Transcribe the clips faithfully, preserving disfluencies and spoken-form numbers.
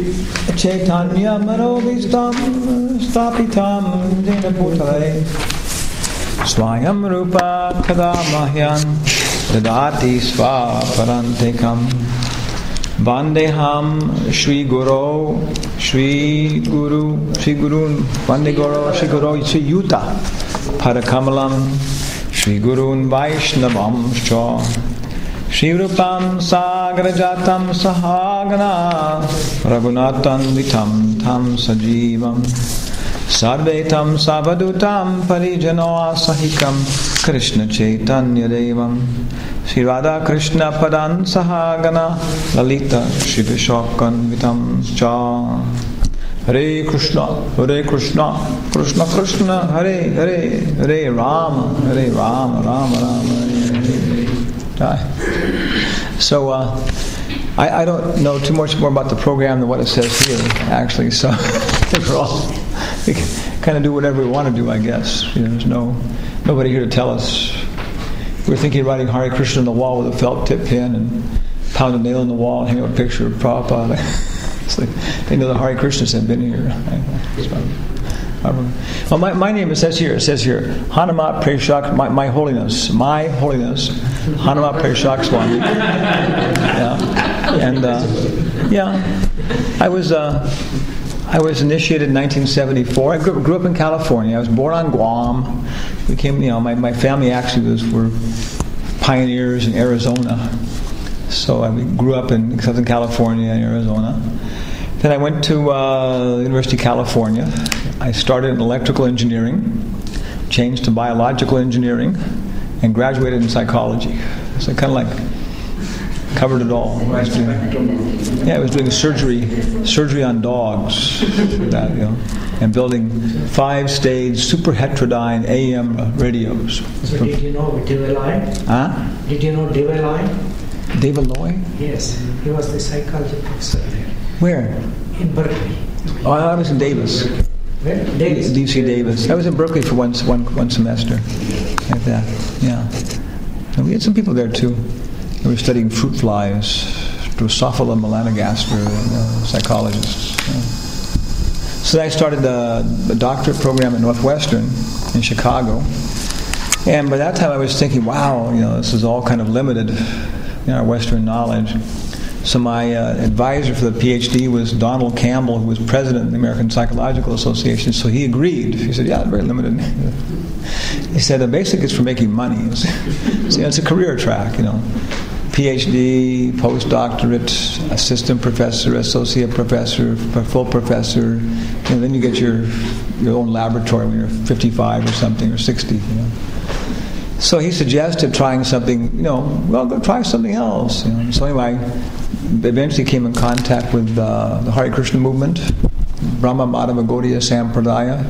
Chaitanya Manobhistam Stapitam Jena Bhutale Swayam Rupa Kadamahyam Dadati Svaparantekam Vandeham Shri Guru Shri Guru Shri Guru Vande Guru Shri Guru Shri Yuta Parakamalam Shri Gurun Vaishnavam Shah Shri Rupam Sagrajatam Sahagana Raghunatam Vitam Tam Sajivam Sarvetam Savadutam Parijano Sahikam Krishna Chaitanya Devam Shri Radha Krishna Padan Sahagana Lalita Shri Vishokan Vitam Cha Hare Krishna Hare Krishna Krishna Krishna Hare Hare Hare Rama Hare Rama Rama Rama Hare Hare. So uh, I, I don't know too much more about the program than what it says here, actually. So I think we're all we can kind of do whatever we want to do, I guess. You know, there's no nobody here to tell us. We were thinking of writing Hare Krishna on the wall with a felt tip pen and pound a nail in the wall and hang up a picture of Prabhupada. It's like they know the Hare Krishnas have been here. Well, my, my name, it says here, it says here, Hanumat Preshak, my, my holiness, my holiness, Hanumat Preshak Swami. Yeah. And, uh, yeah, I was, uh, I was initiated in nineteen seventy-four. I grew, grew up in California. I was born on Guam. We came, you know, my, my family actually was, were pioneers in Arizona. So I grew up in Southern California and Arizona. Then I went to uh, University of California. I started in electrical engineering, changed to biological engineering, and graduated in psychology. So I kind of like covered it all. I was doing, yeah, I was doing surgery, surgery on dogs, that, you know, and building five-stage super heterodyne A M radios. So did you know Devalai? Huh? Did you know Devalai? Devalai? Yes, he was the psychology professor there. Where? In Berkeley. Oh, I was in Davis. Where? Davis. D C Davis. I was in Berkeley for one one one semester, like that. Yeah. And we had some people there too. We were studying fruit flies. Drosophila melanogaster, uh, psychologists. Yeah. So then I started the, the doctorate program at Northwestern in Chicago. And by that time I was thinking, wow, you know, this is all kind of limited in our Western knowledge. So my uh, advisor for the PhD was Donald Campbell, who was president of the American Psychological Association. So he agreed. He said, yeah, very limited. He said, the basic is for making money. It's, so, you know, it's a career track, you know. PhD, postdoctorate, assistant professor, associate professor, full professor. And then you get your your own laboratory when you're fifty-five or something, or sixty, you know. So he suggested trying something, you know, well, go try something else. You know. So anyway, I eventually came in contact with uh, the Hare Krishna movement, Brahma Madhava Gaudiya Sampradaya.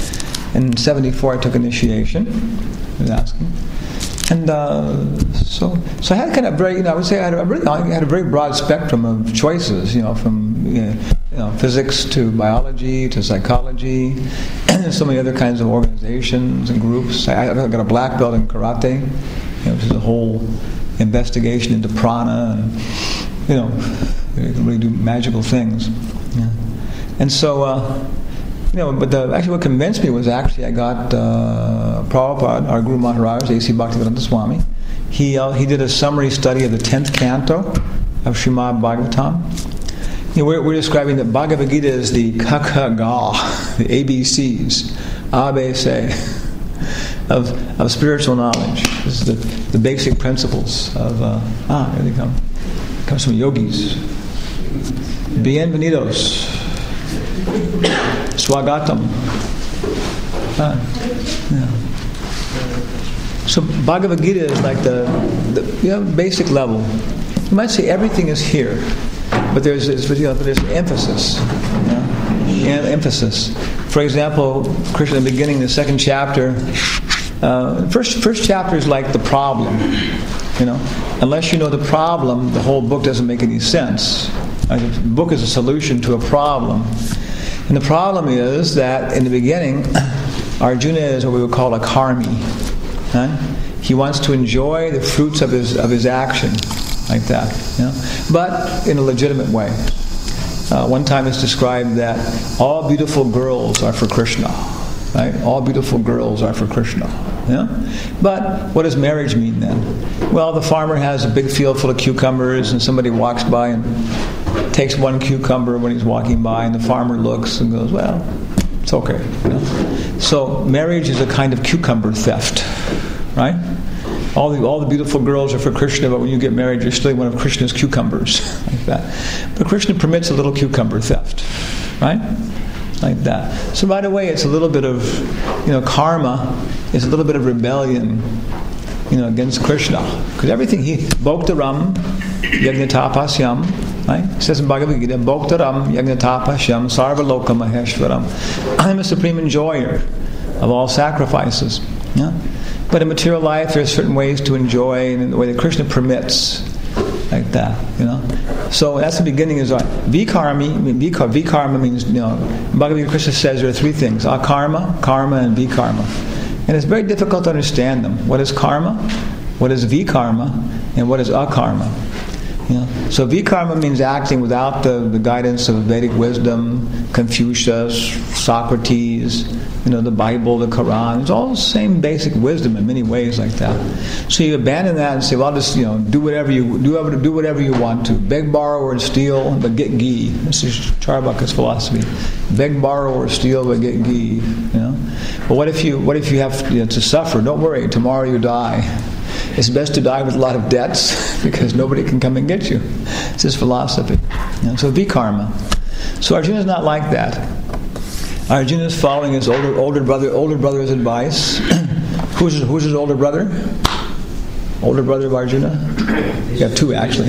In seventy-four, I took initiation. I was asking. And uh, so, so I had kind of very, you know, I would say I had, a really, I had a very broad spectrum of choices, you know, from you know, you know, physics to biology to psychology, and so many other kinds of organizations and groups. I, I got a black belt in karate, you know, which is a whole investigation into prana, and you know, you can really do magical things. Yeah. And so. Uh, You know, but the, actually what convinced me was actually I got uh, Prabhupada, our Guru Maharaj, A C Bhaktivedanta Swami. He uh, he did a summary study of the tenth canto of Srimad Bhagavatam. You know, we're, we're describing that Bhagavad Gita is the Ka-Ka-Ga, the A B Cs, A B C, of of spiritual knowledge. This is the, the basic principles of uh, ah, here they come. It comes from yogis. Bienvenidos. Swagatam. Ah, yeah. So Bhagavad Gita is like the, the you know, basic level. You might say everything is here, but there's you know, there's an emphasis. You know? And emphasis. For example, Krishna in the beginning, the second chapter. Uh, first first chapter is like the problem. You know, unless you know the problem, the whole book doesn't make any sense. Uh, the book is a solution to a problem. And the problem is that in the beginning, Arjuna is what we would call a karmi. Huh? He wants to enjoy the fruits of his of his action, like that, you know? But in a legitimate way. Uh, one time it's described that all beautiful girls are for Krishna. Right? All beautiful girls are for Krishna. Yeah? But what does marriage mean then? Well, the farmer has a big field full of cucumbers, and somebody walks by and takes one cucumber when he's walking by, and the farmer looks and goes, well, it's okay. You know? So marriage is a kind of cucumber theft. Right? All the, all the beautiful girls are for Krishna, but when you get married, you're stealing one of Krishna's cucumbers. Like that. But Krishna permits a little cucumber theft. Right? Like that. So right away, it's a little bit of, you know, karma is a little bit of rebellion, you know, against Krishna. Because everything he, Bhoktaram, Yagnatapasyam, right? It says in Bhagavad Gita, Bhoktaram, Yagnatapasyam, Sarvaloka Maheshwaram. I'm a supreme enjoyer of all sacrifices. Yeah? But in material life, there are certain ways to enjoy in the way that Krishna permits. Like that, you know. So that's the beginning. Is vikarmi. I mean, vikar, vikarma means, you know. Bhagavad Gita, Krishna says there are three things: akarma, karma, and vikarma. And it's very difficult to understand them. What is karma? What is vikarma? And what is akarma? You know? So vikarma means acting without the, the guidance of Vedic wisdom, Confucius, Socrates, you know, the Bible, the Quran. It's all the same basic wisdom in many ways like that. So you abandon that and say, well, I'll just, you know, do whatever you do whatever, do whatever you want to. Beg, borrow, or steal, but get ghee. This is Charvaka's philosophy. Beg, borrow, or steal, but get ghee. You know. But what if you what if you have, you know, to suffer? Don't worry. Tomorrow you die. It's best to die with a lot of debts because nobody can come and get you. It's his philosophy. You know, so vikarma. So Arjuna is not like that. Arjuna is following his older older brother older brother's advice. who's his, who's his older brother? Older brother of Arjuna? You have two actually.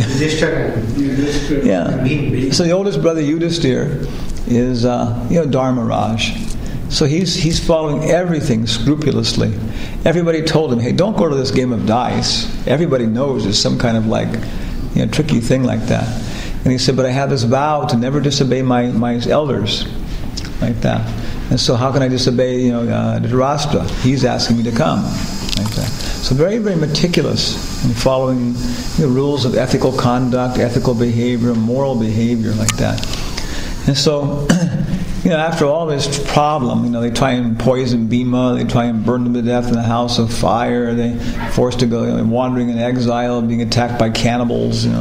Yeah. So the oldest brother Yudhisthira is uh, you know Dharmaraj. So he's he's following everything scrupulously. Everybody told him, hey, don't go to this game of dice. Everybody knows it's some kind of like, you know, tricky thing like that. And he said, but I have this vow to never disobey my, my elders. Like that. And so how can I disobey, you know, uh, Dhritarashtra? He's asking me to come. Like that. So very, very meticulous in following the rules of ethical conduct, ethical behavior, moral behavior, like that. And so, you know, after all this problem, you know, they try and poison Bhima, they try and burn them to death in the house of fire, they forced to go, you know, wandering in exile, being attacked by cannibals, you know,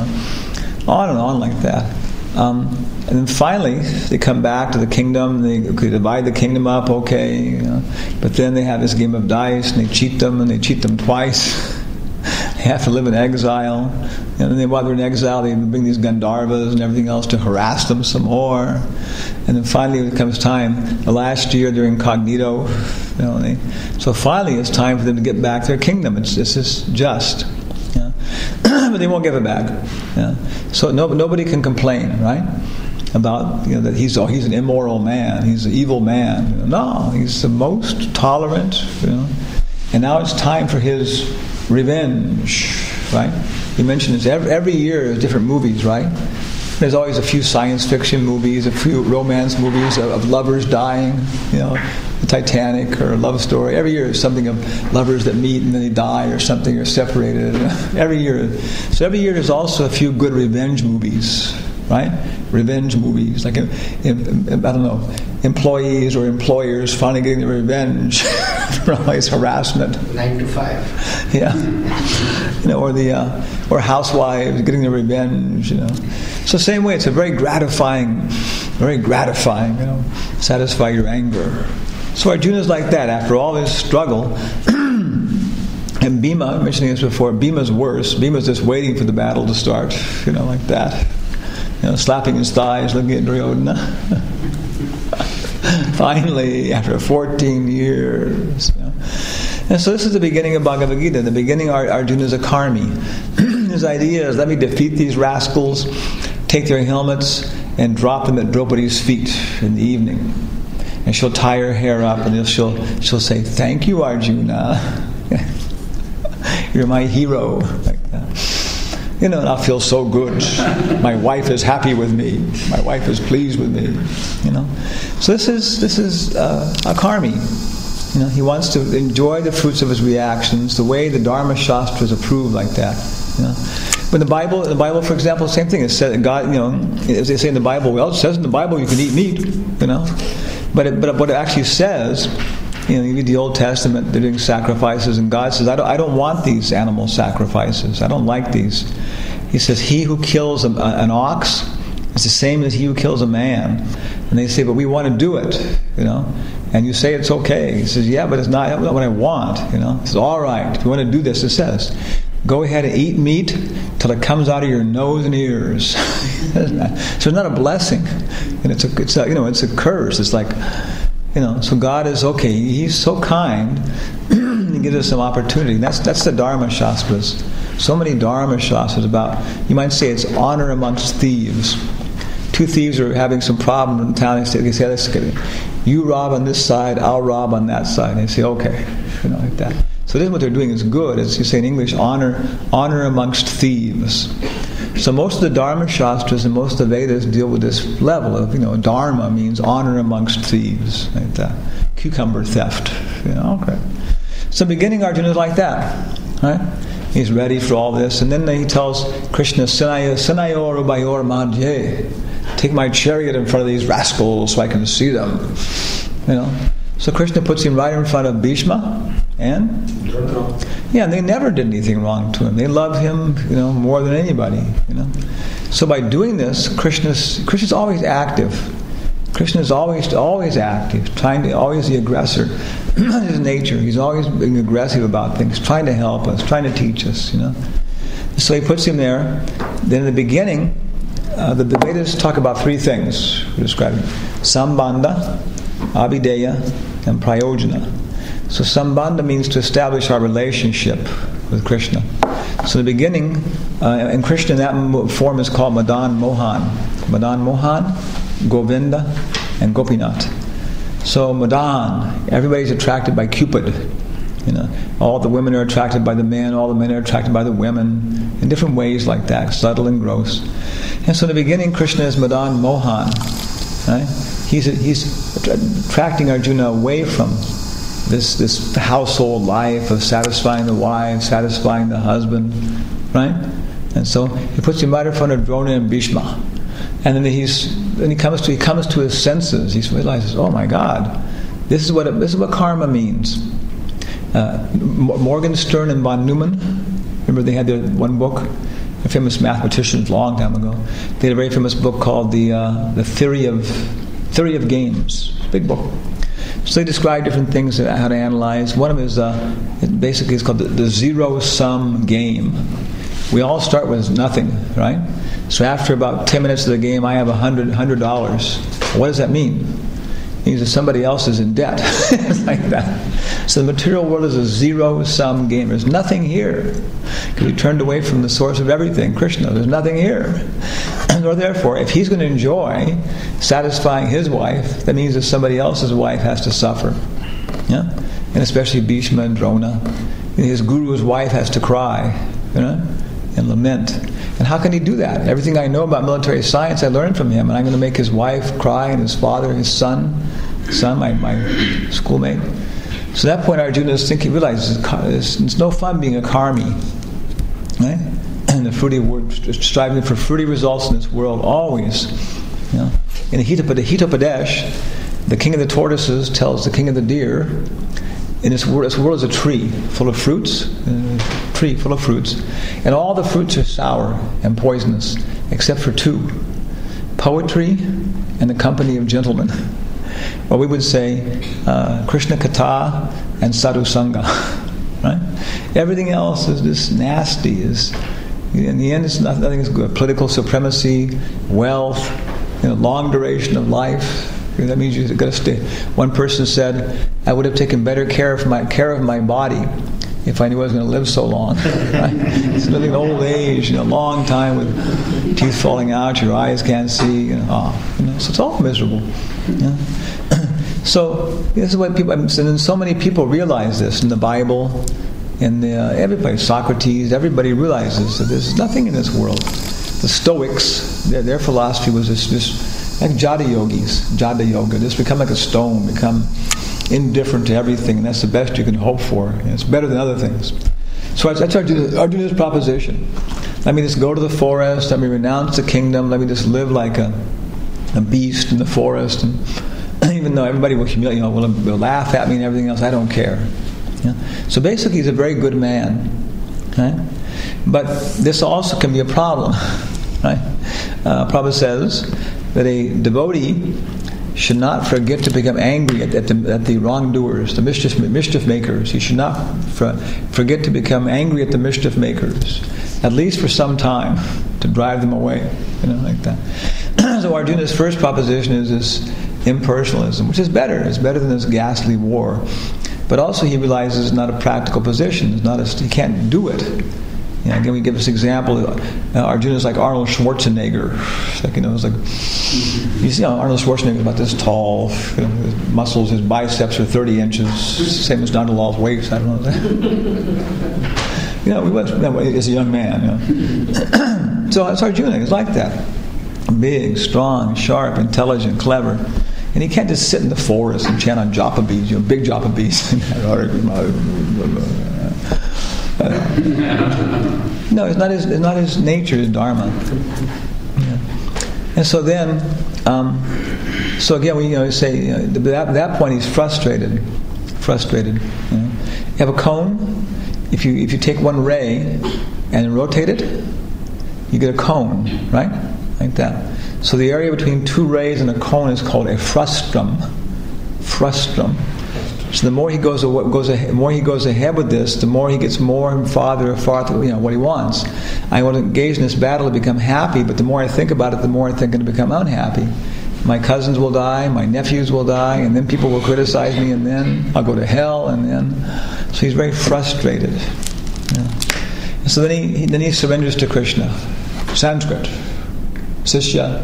on and on like that. Um, and then finally, they come back to the kingdom, they okay, divide the kingdom up, okay, you know, but then they have this game of dice, and they cheat them, and they cheat them twice. They have to live in exile. And then while they're in exile, they bring these Gandharvas and everything else to harass them some more. And then finally, when it comes time, the last year they're incognito. You know, they, so finally, it's time for them to get back their kingdom. It's this is just, yeah. But they won't give it back. Yeah. So no, nobody can complain, right? About, you know, that he's oh, he's an immoral man, he's an evil man. You know, no, he's the most tolerant. You know, and now it's time for his revenge, right? You mentioned this every, every year. There's different movies, right? There's always a few science fiction movies, a few romance movies of, of lovers dying. You know, the Titanic or a love story. Every year, there's something of lovers that meet and then they die or something or separated. Every year, so every year there's also a few good revenge movies, right? Revenge movies, like in, in, I don't know, employees or employers finally getting their revenge for all this harassment. Nine to five. Yeah, you know, or the uh, or housewives getting their revenge. You know, so same way, it's a very gratifying, very gratifying. You know, satisfy your anger. So Arjuna's like that after all this struggle. And Bhima, I'm mentioning this before, Bhima's worse. Bhima's just waiting for the battle to start. You know, like that. You know, slapping his thighs, looking at Duryodhana. Finally, after fourteen years. You know. And so this is the beginning of Bhagavad Gita. The beginning, Arjuna is a karmi. His idea is, let me defeat these rascals, take their helmets, and drop them at Draupadi's feet in the evening. And she'll tie her hair up, and she'll she'll say, "Thank you, Arjuna. You're my hero." Like that. You know, and I'll feel so good. My wife is happy with me. My wife is pleased with me. You know, so this is this is uh, a karmi. You know, he wants to enjoy the fruits of his reactions, the way the Dharma Shastras approve, like that. You know, But the Bible, the Bible, for example, same thing. It said God, you know, as they say in the Bible, well, it says in the Bible you can eat meat, you know. But it, but what it actually says, you know, you read the Old Testament, they're doing sacrifices, and God says, I don't, I don't want these animal sacrifices. I don't like these. He says, he who kills a, an ox is the same as he who kills a man. And they say, but we want to do it, you know. And you say it's okay. He says, yeah, but it's not, not what I want, you know. He says, all right, if you want to do this, it says, go ahead and eat meat till it comes out of your nose and ears. So it's not a blessing, and it's a, it's a, you know, it's a curse. It's like, you know. So God is okay. He's so kind. He gives us some opportunity. That's that's the Dharma Shastras. So many Dharma Shastras about, you might say, it's honor amongst thieves. Two thieves are having some problem in town. They say, they say let's get it. You rob on this side, I'll rob on that side. And they say, okay, you know, like that. So this is what they're doing is good. As you say in English, honor honor amongst thieves. So most of the Dharma Shastras and most of the Vedas deal with this level of, you know, Dharma means honor amongst thieves, like that. Cucumber theft, you know, okay. So beginning Arjuna is like that, right? He's ready for all this, and then he tells Krishna, Sanayo Sanayor Ubayor Madhye, take my chariot in front of these rascals so I can see them, you know. So Krishna puts him right in front of Bhishma, and yeah, and they never did anything wrong to him. They loved him, you know, more than anybody, you know. So by doing this, Krishna's Krishna's always active. Krishna is always always active, trying to always the aggressor. His nature, he's always being aggressive about things, trying to help us, trying to teach us, you know. So he puts him there. Then in the beginning, uh, the, the Vedas talk about three things for describing Sambandha, Abhideya, and Prayojana. So Sambandha means to establish our relationship with Krishna. So in the beginning, uh, and Krishna in that form is called Madan Mohan. Madan Mohan, Govinda, and Gopinath. So Madan, everybody's attracted by Cupid. You know, all the women are attracted by the men, all the men are attracted by the women, in different ways like that, subtle and gross. And so in the beginning, Krishna is Madan Mohan. Right? He's he's attracting Arjuna away from this this household life of satisfying the wife, satisfying the husband, right? And so he puts him right in front of Drona and Bhishma, and then he's then he comes to he comes to his senses. He realizes, oh my God, this is what it, this is what karma means. Uh, Morgenstern and von Neumann, remember they had their one book, a famous mathematicians, long time ago. They had a very famous book called the uh, the Theory of Theory of Games. Big book. So they describe different things, how to analyze. One of them is uh, it basically it's called the, the zero-sum game. We all start with nothing, right? So after about ten minutes of the game, I have a hundred hundred dollars. What does that mean? It means that somebody else is in debt. It's like that. So the material world is a zero-sum game. There's nothing here. Because we turned away from the source of everything, Krishna. There's nothing here. Or therefore, if he's going to enjoy satisfying his wife, that means that somebody else's wife has to suffer. Yeah? And especially Bhishma and Drona. His guru's wife has to cry, you know, and lament. And how can he do that? Everything I know about military science I learned from him, and I'm going to make his wife cry, and his father, his son, son, my, my schoolmate. So at that point Arjuna is thinking, realizes it's, it's no fun being a karmi. Right? And the fruity word, striving for fruity results in this world always. You know. In the Hitopadesh, the king of the tortoises tells the king of the deer, in this world, this world is a tree full of fruits, a tree full of fruits, and all the fruits are sour and poisonous, except for two: poetry and the company of gentlemen. Or we would say uh, Krishna Katha and Sadhu Sangha. Right? Everything else is this nasty. Is in the end, it's not, nothing is good. Political supremacy, wealth, you know, long duration of life. That means you've got to stay. One person said, "I would have taken better care of my care of my body if I knew I was going to live so long." Right? It's living in old age, you know, a long time with teeth falling out, your eyes can't see, you know, oh, you know, so it's all miserable. You know? So this is what people, and then so many people realize this in the Bible, in the, uh, everybody, Socrates, everybody realizes that there's nothing in this world. The Stoics, their, their philosophy was this, this like Jada yogis, Jada yoga, just become like a stone, become indifferent to everything, and that's the best you can hope for. And it's better than other things. So that's Arjuna's, Arjuna's proposition. Let me just go to the forest. Let me renounce the kingdom. Let me just live like a, a beast in the forest. And even though everybody will humiliate, you know, will, will laugh at me and everything else, I don't care. Yeah? So basically, he's a very good man. Right? But this also can be a problem. Right? Uh, Prabhupada says that a devotee should not forget to become angry at, at, the, at the wrongdoers, the mischief, mischief makers. He should not for, forget to become angry at the mischief makers, at least for some time, to drive them away, you know, like that. So Arjuna's first proposition is this impersonalism, which is better. It's better than this ghastly war. But also he realizes it's not a practical position. It's not a, he can't do it. You know, again, we give this example. Uh, Arjuna's like Arnold Schwarzenegger. It's like, you know, it's like you see, you know, Arnold Schwarzenegger is about this tall. You know, his muscles, his biceps are thirty inches, same as Nandalal's waist. I don't know. You know, we went as a young man. You know. So it's Arjuna. He's like that, big, strong, sharp, intelligent, clever. And he can't just sit in the forest and chant on japa beads, you know, big japa beads. No, it's not his. It's not his nature. His dharma. Yeah. And so then, um, so again, we you know say you know, at that, that point he's frustrated. Frustrated. You know. You have a cone. If you if you take one ray and rotate it, you get a cone, right? Like that. So the area between two rays and a cone is called a frustrum. Frustrum. So the more he goes, goes ahead, more he goes ahead with this, the more he gets more and farther and farther, you know, what he wants. I want to engage in this battle to become happy, but the more I think about it, the more I think I'm going to become unhappy. My cousins will die, my nephews will die, and then people will criticize me, and then I'll go to hell, and then so he's very frustrated. Yeah. And so then he, he then he surrenders to Krishna. Sanskrit. Sishya.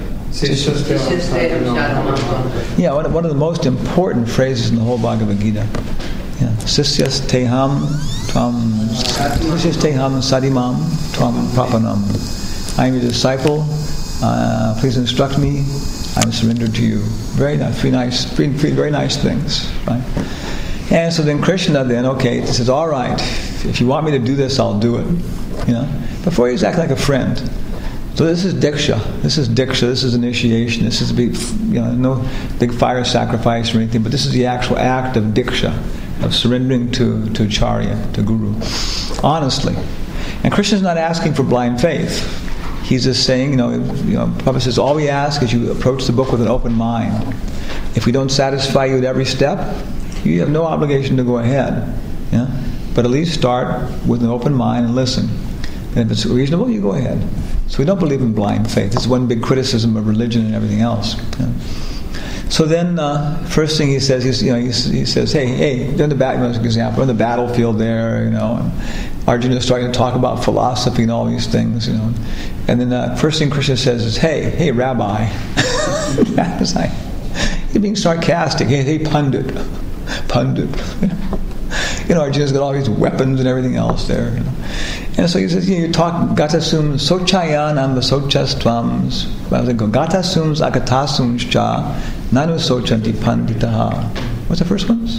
Yeah, one, one of the most important phrases in the whole Bhagavad Gita. Yeah. Sisyas teham tvam Sisyas teham sadimam tvam prapanam. I am your disciple. Uh, please instruct me. I am surrendered to you. Very nice, three nice, three, three very nice things, right? And so then Krishna then, okay, he says, all right, if you want me to do this, I'll do it. You know, before he's acting like a friend. So this is diksha. This is diksha. This is initiation. This is big, you know, no big fire sacrifice or anything. But this is the actual act of diksha, of surrendering to to acharya, to guru, honestly. And Krishna's not asking for blind faith. He's just saying, you know, you know, Prabhupada says, all we ask is you approach the book with an open mind. If we don't satisfy you at every step, you have no obligation to go ahead. Yeah, but at least start with an open mind and listen. And if it's reasonable, you go ahead. So we don't believe in blind faith. It's one big criticism of religion and everything else. Yeah. So then, uh, first thing he says, he's, you know, he, he says, "Hey, hey, during the battle, you know, example, on the battlefield there, you know, and Arjuna is starting to talk about philosophy and all these things, you know, and then the uh, first thing Krishna says is, "Hey, hey, Rabbi," it's like you're being sarcastic. Hey, hey, pundit, pundit." You know, Arjuna's got all these weapons and everything else there. You know. And so he says, you know, you talk, gatasum sochayanam vasochas tvams. Gatasums agatasums cha nanu sochanti panditaha. What's the first one?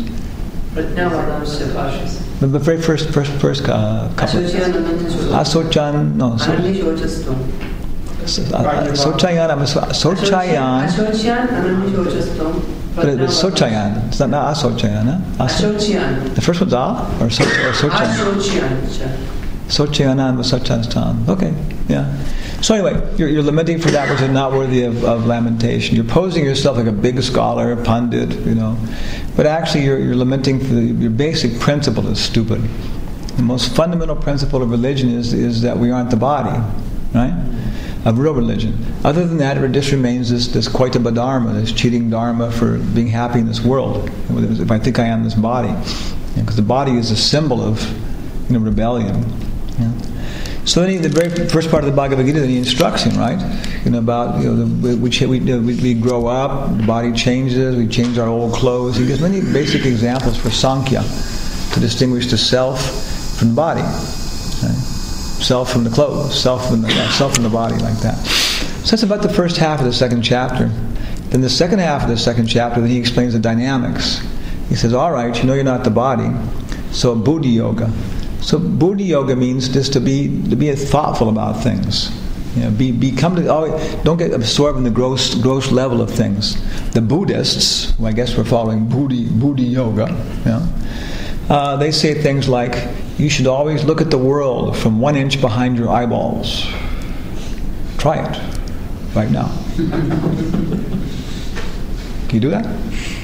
The, the very first, first, first uh, couple. Asochan, no. Sochayanam, sochayan. But it's Sochayan. It's not, not Asochayan, huh? Asochayan. The first one's A or, so, or Sochayan? Asochayan. Sochayanan Vasachanastan. Okay, yeah. So anyway, you're, you're lamenting for that which is not worthy of, of lamentation. You're posing yourself like a big scholar, a pundit, you know. But actually you're, you're lamenting for the, your basic principle is stupid. The most fundamental principle of religion is, is that we aren't the body, right? Of real religion. Other than that, it just remains this, this Koitaba Dharma, this cheating Dharma for being happy in this world. If I think I am this body. Because you know, the body is a symbol of you know, rebellion. Yeah. So then he, the very first part of the Bhagavad Gita, then he instructs him, right? You know, about, you know, the, we, we, we, we grow up, the body changes, we change our old clothes. He gives many basic examples for Sankhya to distinguish the self from the body. Right? Self from the clothes, self from the yeah, self from the body, like that. So that's about the first half of the second chapter. Then the second half of the second chapter, then he explains the dynamics. He says, all right, you know you're not the body, so buddhi yoga. So Buddhi yoga means just to be to be thoughtful about things. You know, be become to, always, don't get absorbed in the gross gross level of things. The Buddhists, who I guess we're following Buddhi Buddhi yoga, you know, uh, they say things like, you should always look at the world from one inch behind your eyeballs. Try it right now. Can you do that?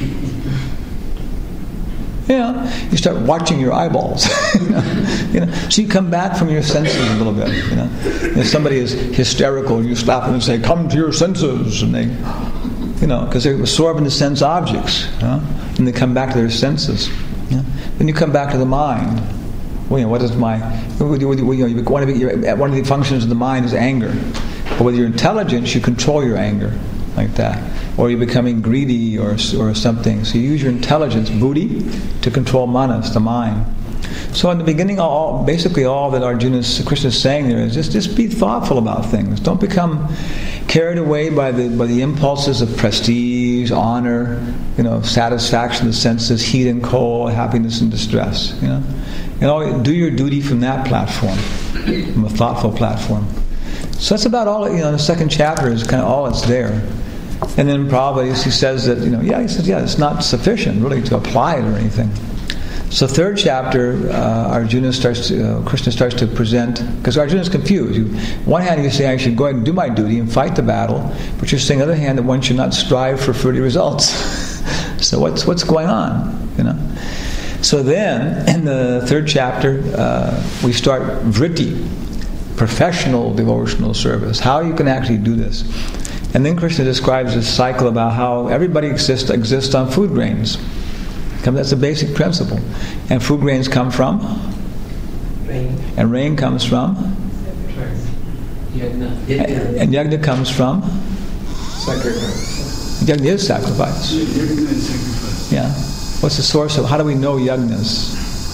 Yeah, you start watching your eyeballs. you, know, you know, so you come back from your senses a little bit. You know, if somebody is hysterical, you slap them and say, "Come to your senses," and they, you know, because they're absorbed into sense objects, you know, and they come back to their senses. You know? Then you come back to the mind. Well, you know, what is my? You know, one of the, one of the functions of the mind is anger. But with your intelligence, you control your anger like that. Or you're becoming greedy or or something. So you use your intelligence, buddhi, to control manas, the mind. So in the beginning, all basically all that Arjuna, Krishna is saying there is just, just be thoughtful about things. Don't become carried away by the by the impulses of prestige, honor, you know, satisfaction of the senses, heat and cold, happiness and distress. You know, and all, do your duty from that platform, from a thoughtful platform. So that's about all. You know, the second chapter is kind of all that's there. And then probably he says that, you know, yeah, he says, yeah, it's not sufficient really to apply it or anything. So third chapter, uh, Arjuna starts, to, uh, Krishna starts to present, because Arjuna's confused. You, on one hand, you say, I should go ahead and do my duty and fight the battle, but you're saying on the other hand that one should not strive for fruity results. So what's what's going on, you know? So then, in the third chapter, uh, we start vritti, professional devotional service, how you can actually do this. And then Krishna describes this cycle about how everybody exists exists on food grains. That's a basic principle. And food grains come from? Rain. And rain comes from? Yagna. And, and yagna comes from? Sacrifice. Yagna is sacrifice. Yagna is sacrifice. Yeah. What's the source of, how do we know yagnas?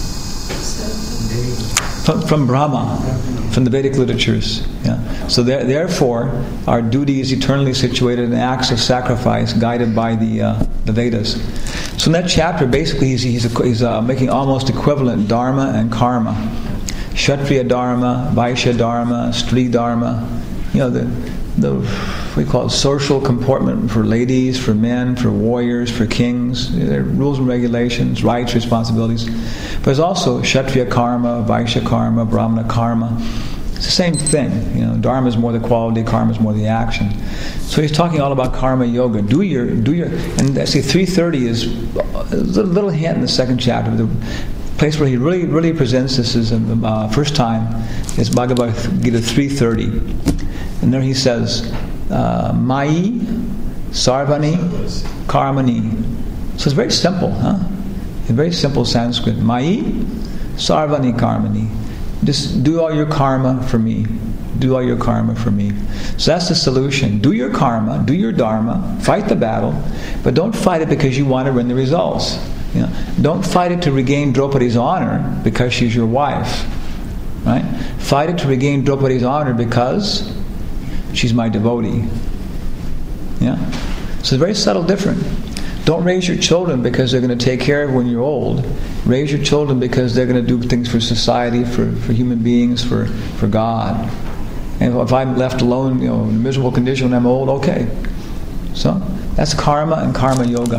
From, from Brahma, from the Vedic literatures. Yeah. So there, therefore, our duty is eternally situated in acts of sacrifice guided by the uh, the Vedas. So in that chapter, basically, he's, he's, he's uh, making almost equivalent dharma and karma. Kshatriya dharma, Vaishya dharma, Stri dharma. You know, the, the what we call it, social comportment for ladies, for men, for warriors, for kings. There are rules and regulations, rights, responsibilities. But there's also Kshatriya karma, Vaishya karma, Brahmana karma. It's the same thing. You know, dharma is more the quality, karma is more the action. So he's talking all about karma yoga. Do your, do your, and see, three thirty is a little hint in the second chapter. The place where he really, really presents this is the uh, first time is Bhagavad Gita three thirty, and there he says, uh, "Mai sarvani karmani." So it's very simple, huh? It's very simple Sanskrit. Mai sarvani karmani. Just do all your karma for me. Do all your karma for me. So that's the solution. Do your karma, do your dharma, fight the battle, but don't fight it because you want to win the results. You know, don't fight it to regain Draupadi's honor because she's your wife. Right? Fight it to regain Draupadi's honor because she's my devotee. Yeah? So it's very subtle different. Don't raise your children because they're going to take care of when you're old. Raise your children because they're going to do things for society, for, for human beings, for, for God. And if I'm left alone, you know, in a miserable condition when I'm old, okay. So that's karma and karma yoga.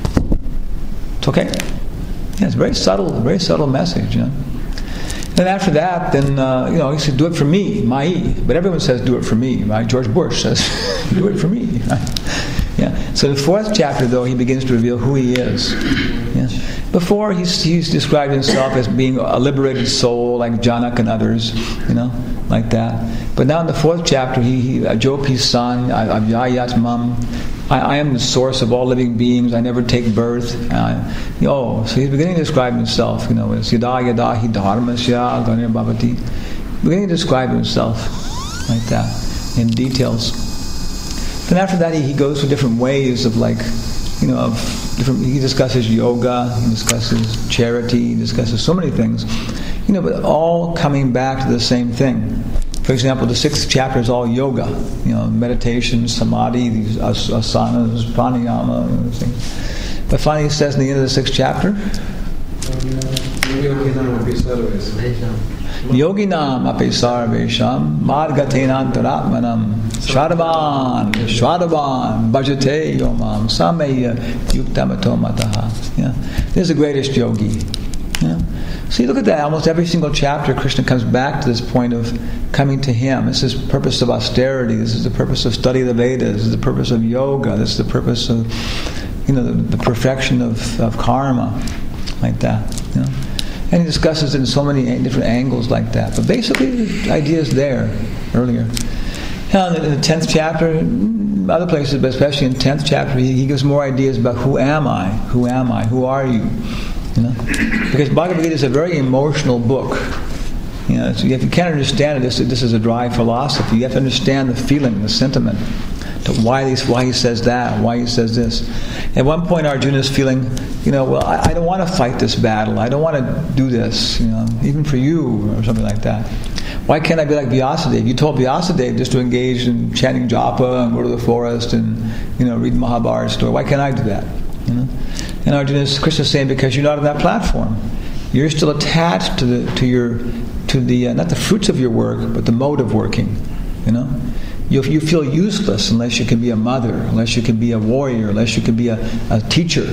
It's okay. Yeah, it's a very subtle, very subtle message. You know? Then after that, then uh, you know, he said, "Do it for me, mai." But everyone says, "Do it for me." Right? George Bush says, "Do it for me." Right? Yeah. So the fourth chapter, though, he begins to reveal who he is. Yeah. Before, he's, he's described himself as being a liberated soul, like Janak and others, you know, like that. But now in the fourth chapter, he, he Jopi's son, Avyayat Mam, I, I am the source of all living beings. I never take birth. Uh, you know, so he's beginning to describe himself. You know, as Yada Yada Hi Dharmasya Ganir Bhavati. Beginning to describe himself like that in details. Then after that, he, he goes through different ways of like, you know, of different. He discusses yoga, he discusses charity, he discusses so many things, you know, but all coming back to the same thing. For example, the sixth chapter is all yoga, you know, meditation, samadhi, these as- asanas, pranayama, and things. But finally, he says in the end of the sixth chapter, Yoginam api sarvesham. Yoginam api sarvesham madgatenantaratmanam shvadavan shvadavan bhajate yomam sameya yuktamato mataha. Yeah. This is the greatest yogi. Yeah. See, look at that. Almost every single chapter, Krishna comes back to this point of coming to Him. This is the purpose of austerity. This is the purpose of study of the Vedas. This is the purpose of yoga. This is the purpose of, you know, the, the perfection of, of karma, like that. You know? And he discusses it in so many different angles like that. But basically, the idea is there earlier. Now, in the tenth chapter, other places, but especially in the tenth chapter, he, he gives more ideas about who am I? Who am I? Who are you? You know, because Bhagavad Gita is a very emotional book. You know, so if you can't understand it, this, this is a dry philosophy. You have to understand the feeling, the sentiment, to why he, why he says that, why he says this. At one point, Arjuna is feeling, you know, well, I, I don't want to fight this battle. I don't want to do this, you know, even for you, or something like that. Why can't I be like Vyasadeva? You told Vyasadeva just to engage in chanting japa and go to the forest and, you know, read Mahabharata story. Why can't I do that? You know? And Arjuna, Krishna is saying, because you're not on that platform. You're still attached to the to your to the uh, not the fruits of your work, but the mode of working. You know, you you feel useless unless you can be a mother, unless you can be a warrior, unless you can be a, a teacher.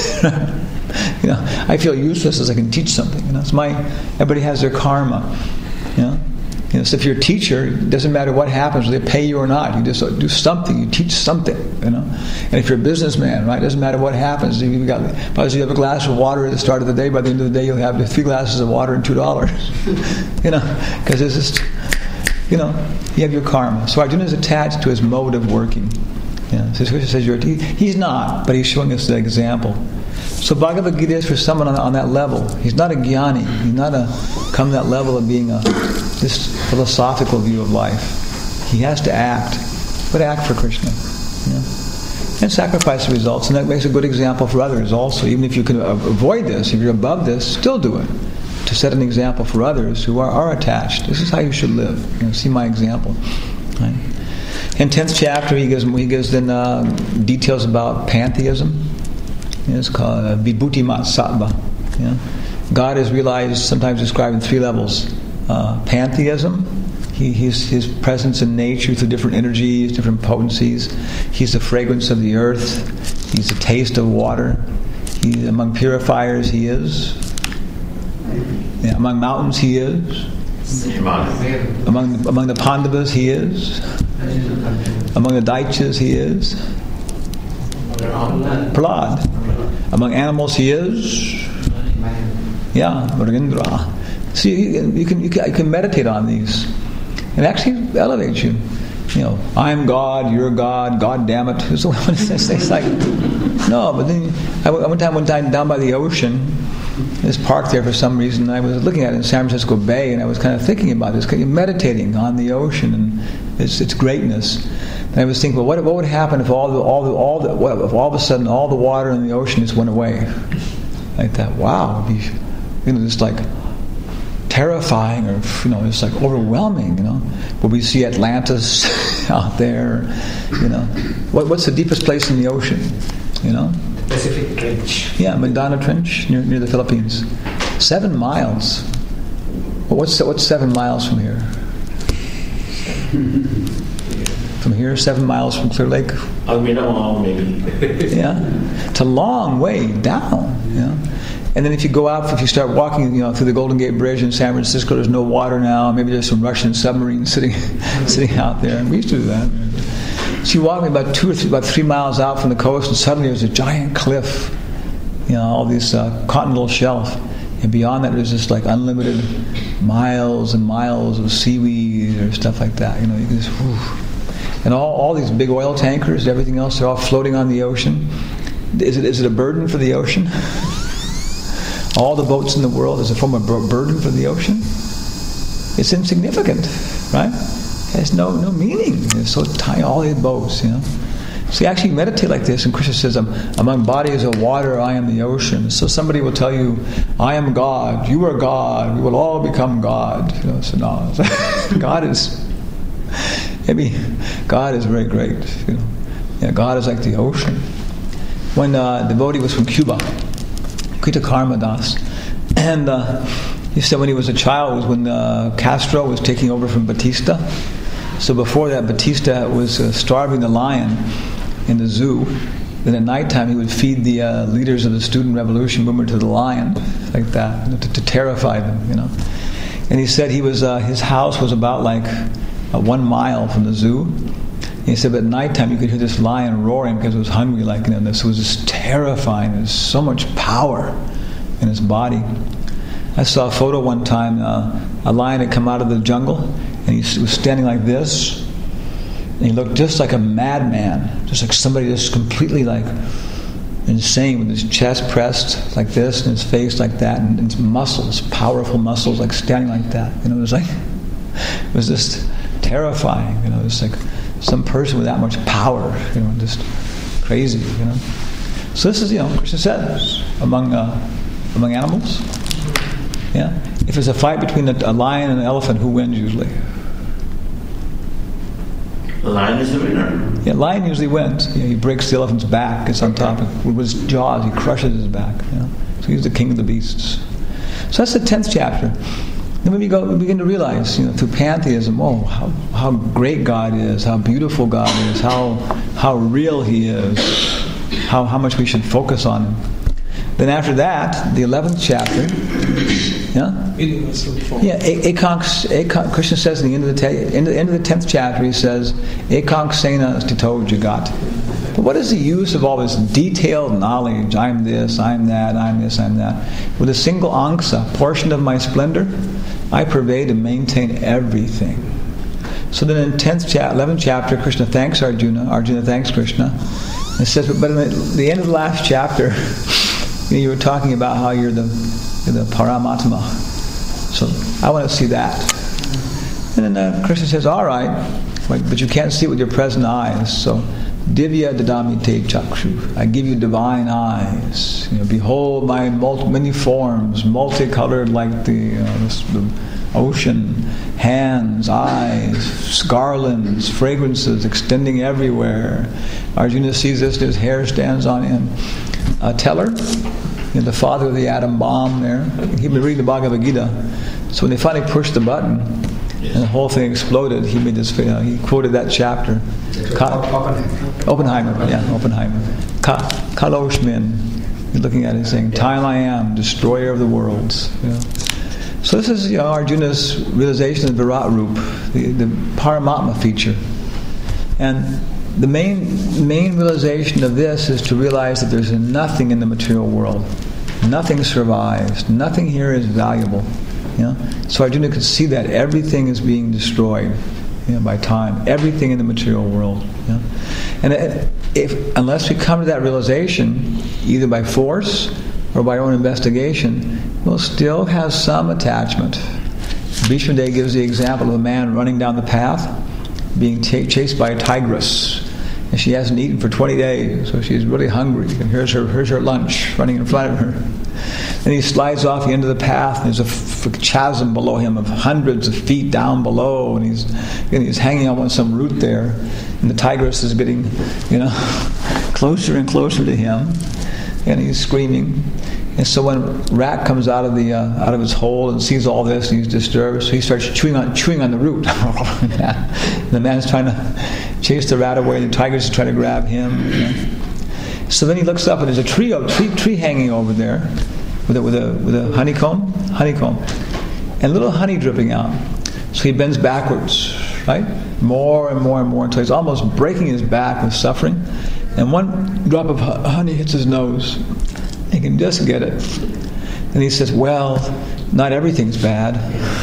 You know, I feel useless as I can teach something. You know, it's my everybody has their karma. You know. You know, so if you're a teacher, it doesn't matter what happens, whether they pay you or not. You just do something. You teach something. You know. And if you're a businessman, right, it doesn't matter what happens. If you got, if you have a glass of water at the start of the day, by the end of the day, you'll have three glasses of water and two dollars. You know, because it's just, you know, you have your karma. So Arjuna is attached to his mode of working. Yeah. So Krishna says you're. He, he's not, but he's showing us the example. So Bhagavad Gita is for someone on, on that level. He's not a jnani. He's not a come to that level of being a this philosophical view of life. He has to act, but act for Krishna, you know? And sacrifice the results. And that makes a good example for others also. Even if you can avoid this, if you're above this, still do it. To set an example for others who are, are attached. This is how you should live. You know, see my example. Right? In tenth chapter, he gives he gives then uh, details about pantheism. It's called uh, Vibhuti Mat Sattva. You know? God is realized, sometimes described in three levels. Uh, pantheism, he, he's his presence in nature through different energies, different potencies. He's the fragrance of the earth. He's the taste of water. He, among purifiers, he is. Yeah, among mountains, he is. Among among the Pandavas, he is. Among the Daityas, he is. Prahlad. Among animals, he is. Yeah, Mrigendra. See, you can, you can you can you can meditate on these. It actually elevates you. You know, I'm God, you're God, God damn it. Who's the one who says it's like, no, but then I, one time, one time down by the ocean, this park there for some reason, I was looking at it in San Francisco Bay, and I was kind of thinking about this, kind of meditating on the ocean and its its greatness. And I was thinking, well, what what would happen if all the all the all the what, if all of a sudden all the water in the ocean just went away? Like that, wow, it'd be, you know, just like terrifying, or you know, it's like overwhelming. You know, will we see Atlantis out there? You know, what, what's the deepest place in the ocean? You know, Pacific Trench. Yeah, Magdana Trench near near the Philippines. Seven miles. Well, what's what's seven miles from here? From here, seven miles from Clear Lake. Almirama, maybe. Yeah, it's a long way down. You know. And then if you go out, if you start walking, you know, through the Golden Gate Bridge in San Francisco, there's no water now. Maybe there's some Russian submarines sitting sitting out there. And we used to do that. So you walk about two or three, about three miles out from the coast, and suddenly there's a giant cliff. You know, all these uh, continental shelf, and beyond that there's just like unlimited miles and miles of seaweed or stuff like that. You know, you can just, whew. And all all these big oil tankers, everything else, they're all floating on the ocean. Is it is it a burden for the ocean? All the boats in the world is a form of burden for the ocean. It's insignificant, right? It has no no meaning. It's so tiny, all these boats, you know. So you actually meditate like this, and Krishna says, among bodies of water, I am the ocean. So somebody will tell you, I am God, you are God, we will all become God. You know, so no, God is, maybe God is very great. You know, yeah, God is like the ocean. When uh, the devotee was from Cuba, Krita Karma Das, And uh, he said when he was a child was when uh, Castro was taking over from Batista. So before that, Batista was uh, starving the lion in the zoo. Then at nighttime he would feed the uh, leaders of the student revolution movement to the lion, like that, you know, to, to terrify them, you know. And he said he was uh, his house was about like uh, one mile from the zoo. And he said, but at nighttime you could hear this lion roaring because it was hungry, like, you know. This was just terrifying. There's so much power in his body. I saw a photo one time. Uh, a lion had come out of the jungle, and he was standing like this. And he looked just like a madman, just like somebody just completely like insane, with his chest pressed like this and his face like that, and, and his muscles, powerful muscles, like standing like that. You know, it was like it was just terrifying. You know, it's like some person with that much power. You know, just crazy. You know. So this is, you know, Krishna says among uh, among animals. Yeah, if there's a fight between a, a lion and an elephant, who wins usually? The lion is the winner. Yeah, lion usually wins. You know, he breaks the elephant's back. It's on top of with his jaws. He crushes his back. You know? So he's the king of the beasts. So that's the tenth chapter. Then we go, we begin to realize, you know, through pantheism, oh, how, how great God is, how beautiful God is, how how real He is, how how much we should focus on Him. Then after that, the eleventh chapter. Yeah. Yeah. Ekank, Ekank, Krishna says in the end of the te- in the end of the tenth chapter, he says, "Ekank sena stito jagat." But what is the use of all this detailed knowledge? I'm this, I'm that, I'm this, I'm that. With a single angsa, portion of my splendor, I pervade and maintain everything. So then, in tenth chapter, eleventh chapter, Krishna thanks Arjuna. Arjuna thanks Krishna. And says, but in the, the end of the last chapter, you know, you were talking about how you're the the Paramatma. So I want to see that. And then uh, Krishna says, all right, but you can't see it with your present eyes. So Divya dadami te chakshu. I give you divine eyes. You know, behold my multi, many forms, multicolored like the, uh, this, the ocean, hands, eyes, garlands, fragrances extending everywhere. Arjuna sees this, his hair stands on end. Uh, Teller, you know, the father of the atom bomb there, he'd been reading the Bhagavad Gita. So when they finally pushed the button and the whole thing exploded, he made this, you know, he quoted that chapter. Ka- Oppenheimer, yeah, Oppenheimer. Ka- Kaloshmin, you're looking at it saying, time I am, destroyer of the worlds. You know. So this is, you know, Arjuna's realization of Virat Rup, the, the Paramatma feature. And the main main realization of this is to realize that there's nothing in the material world. Nothing survives. Nothing here is valuable. You know? So Arjuna could see that everything is being destroyed, you know, by time. Everything in the material world. You know? And if unless we come to that realization, either by force or by our own investigation, we'll still have some attachment. Bhishma Dev gives the example of a man running down the path, being t- chased by a tigress, and she hasn't eaten for twenty days, so she's really hungry. And here's her, here's her lunch running in front of her. Then he slides off the end of the path, and there's a f- chasm below him of hundreds of feet down below, and he's and he's hanging on some root there, and the tigress is getting, you know, closer and closer to him, and he's screaming. And so when rat comes out of the uh, out of his hole and sees all this, and he's disturbed, so he starts chewing on chewing on the root. And the man is trying to chase the rat away, and the tiger is trying to grab him. You know? So then he looks up, and there's a tree tree, tree hanging over there, with a, with a with a honeycomb honeycomb, and little honey dripping out. So he bends backwards, right, more and more and more until he's almost breaking his back with suffering, and one drop of honey hits his nose. He can just get it. And he says, well, not everything's bad.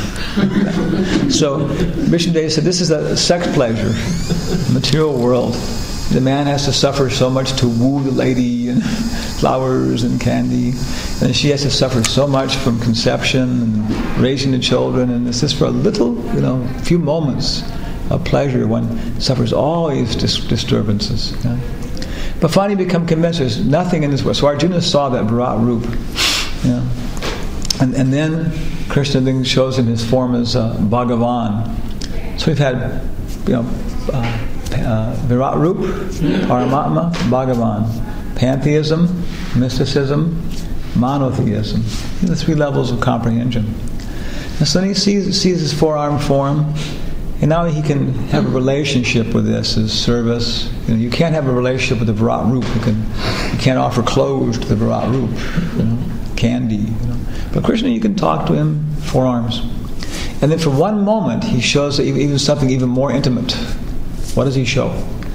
So Vishnu Dev said, this is a sex pleasure, material world. The man has to suffer so much to woo the lady, and flowers and candy. And she has to suffer so much from conception and raising the children. And it's just for a little, you know, few moments of pleasure one suffers all these dis- disturbances. You know? But finally become convinced there's nothing in this world. So Arjuna saw that Virat Rup. You know? And and then Krishna then shows him his form as uh, Bhagavan. So we've had, you know, uh, uh, Virat Rup, Paramatma, Bhagavan. Pantheism, mysticism, monotheism. The three levels of comprehension. And so then he sees, sees his four-armed form, and now he can have a relationship with this as service. You know, you can't have a relationship with the Virat Roop. You can, you can't offer clothes to the Virat Roop, you know, candy. You know. But Krishna, you can talk to him four arms. And then for one moment, he shows even something even more intimate. What does he show?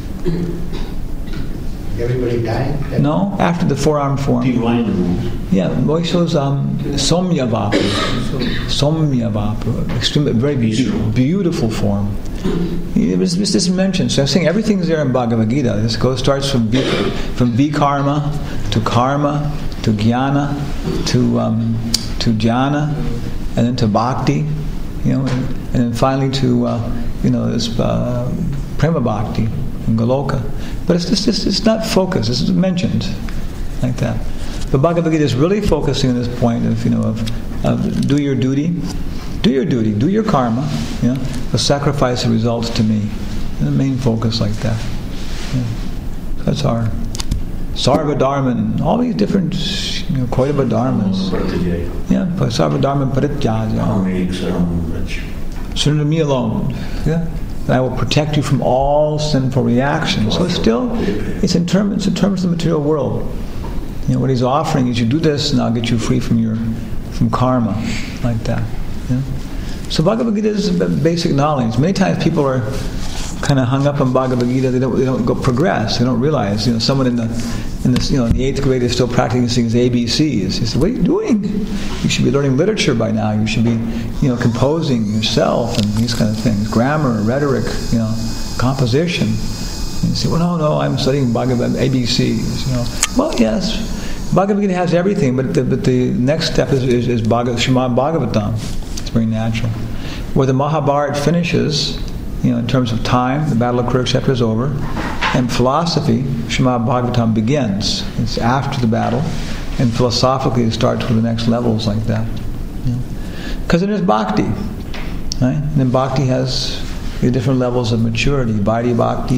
Everybody dying? No, after the four-armed form. Divine rules. Yeah, well, he shows um, Somyavapu. Somyavapu, extremely, very beautiful, beautiful form. It was just mentioned. So I'm saying everything's there in Bhagavad Gita. This goes starts from B, from Vikarma to Karma to Jnana to um, to Jnana, and then to Bhakti, you know, and, and then finally to uh, you know this uh, Prema Bhakti in Goloka. But it's just, it's, it's not focused. It's mentioned like that. But Bhagavad Gita is really focusing on this point of, you know, of, of do your duty, do your duty, do your karma, you know, but sacrifice the results to me. And the main focus like that. Yeah. That's our Sarvadharman, all these different, you know, Koitava dharmas. Yeah, Sarvadharman Parityaja. Surrender to me alone. Yeah. That I will protect you from all sinful reactions. So it's still, it's in terms, it's in terms of the material world. You know, what he's offering is you do this and I'll get you free from your, from karma, like that. Yeah? So Bhagavad Gita is basic knowledge. Many times people are kind of hung up on Bhagavad Gita. They don't, they don't go progress. They don't realize. You know, someone in the, in the, you know, in the eighth grade is still practicing things A B Cs. He said, "What are you doing? You should be learning literature by now. You should be, you know, composing yourself and these kind of things. Grammar, rhetoric, you know, composition." And you say, "Well, no, no, I'm studying Bhagavad A B Cs." You know, well, yes, Bhagavad Gita has everything, but the, but the next step is is, is Bhagavad, Srimad Bhagavatam. It's very natural. Where the Mahabharata finishes, you know, in terms of time, the Battle of Kurukshetra is over, and philosophy, Srimad Bhagavatam begins. It's after the battle, and philosophically it starts with the next levels like that. Because yeah. It is bhakti, right? And then bhakti has the different levels of maturity: Vaidhi Bhakti,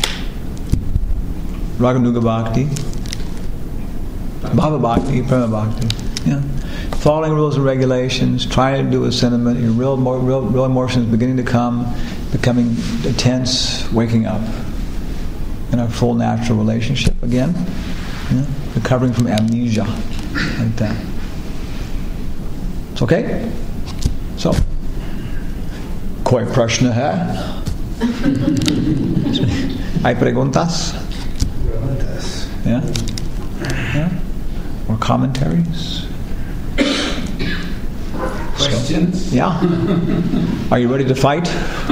Raganuga Bhakti, Bhava Bhakti, Prema Bhakti. Yeah. Following rules and regulations, trying to do a sentiment, your real, real, real emotions beginning to come, becoming tense, waking up in our full natural relationship again, yeah? Recovering from amnesia, like that. It's okay? So, koi prashna hai? Hay preguntas? Yeah? Yeah? Or commentaries? Questions? So, yeah. Are you ready to fight?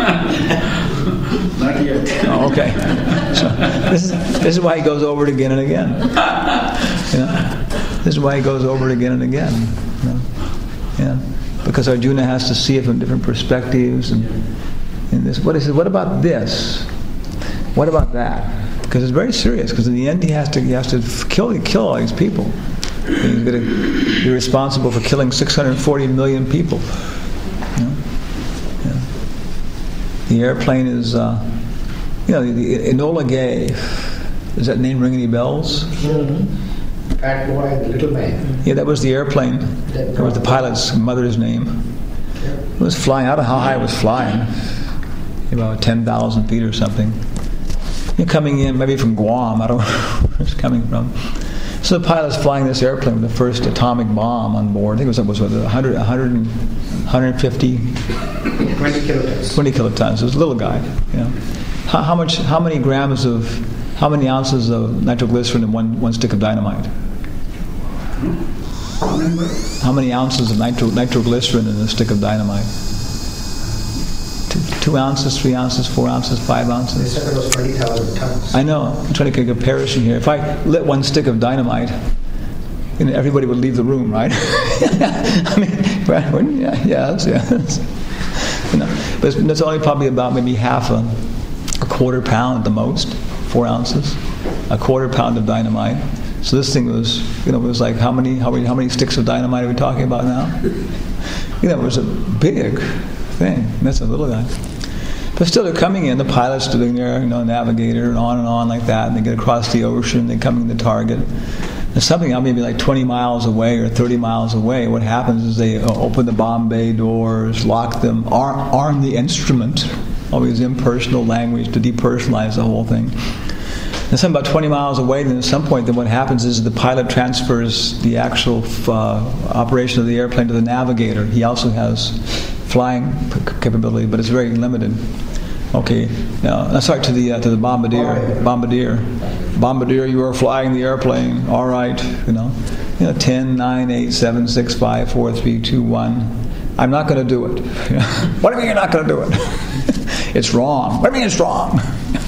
Not yet. Oh, okay. So this is this is why he goes over it again and again. You know? This is why he goes over it again and again. You know? Yeah. Because Arjuna has to see it from different perspectives, and, and this. What he says? What about this? What about that? Because it's very serious. Because in the end, he has to he has to kill kill all these people. He's going to be responsible for killing six hundred forty million people. You know? Yeah. The airplane is, uh, you know, the, the Enola Gay. Does that name ring any bells? Mm-hmm. Fat boy, the little man. Yeah, that was the airplane. That was the pilot's mother's name. It was flying. I don't know how high it was flying. About ten thousand feet or something. You're coming in maybe from Guam. I don't know where it's coming from. So the pilot's flying this airplane with the first atomic bomb on board. I think it was, was what, one hundred, one hundred, one hundred fifty twenty kilotons. twenty kilotons. It was a little guy. You know, how, how much? How many grams of? How many ounces of nitroglycerin in one one stick of dynamite? How many ounces of nitro, nitroglycerin in a stick of dynamite? Two, two ounces, three ounces, four ounces, five ounces. They said it was twenty thousand tons. I know. I'm trying to get a comparison here. If I lit one stick of dynamite, you know, everybody would leave the room, right? I mean, right? Wouldn't, yeah, yes, yes. You know, but it's only probably about maybe half a, a quarter pound at the most, four ounces, a quarter pound of dynamite. So this thing was, you know, it was like how many, how many, how many sticks of dynamite are we talking about now? You know, it was a big thing. That's a little guy. But still, they're coming in. The pilot's doing their, you know, navigator, and on and on like that. And they get across the ocean. They're coming to the target. And There's something out maybe like twenty miles away or thirty miles away. What happens is they uh, open the bomb bay doors, lock them, arm, arm the instrument, always impersonal language to depersonalize the whole thing. And some about twenty miles away, then at some point, then what happens is the pilot transfers the actual uh, operation of the airplane to the navigator. He also has flying p- capability, but it's very limited. Okay, now, sorry, to the uh, to the bombardier. Bombardier. Bombardier, you are flying the airplane. All right, you know. You know, ten, nine, eight, seven, six, five, four, three, two, one. I'm not going to do it. What do you mean you're not going to do it? It's wrong. What do you mean it's wrong?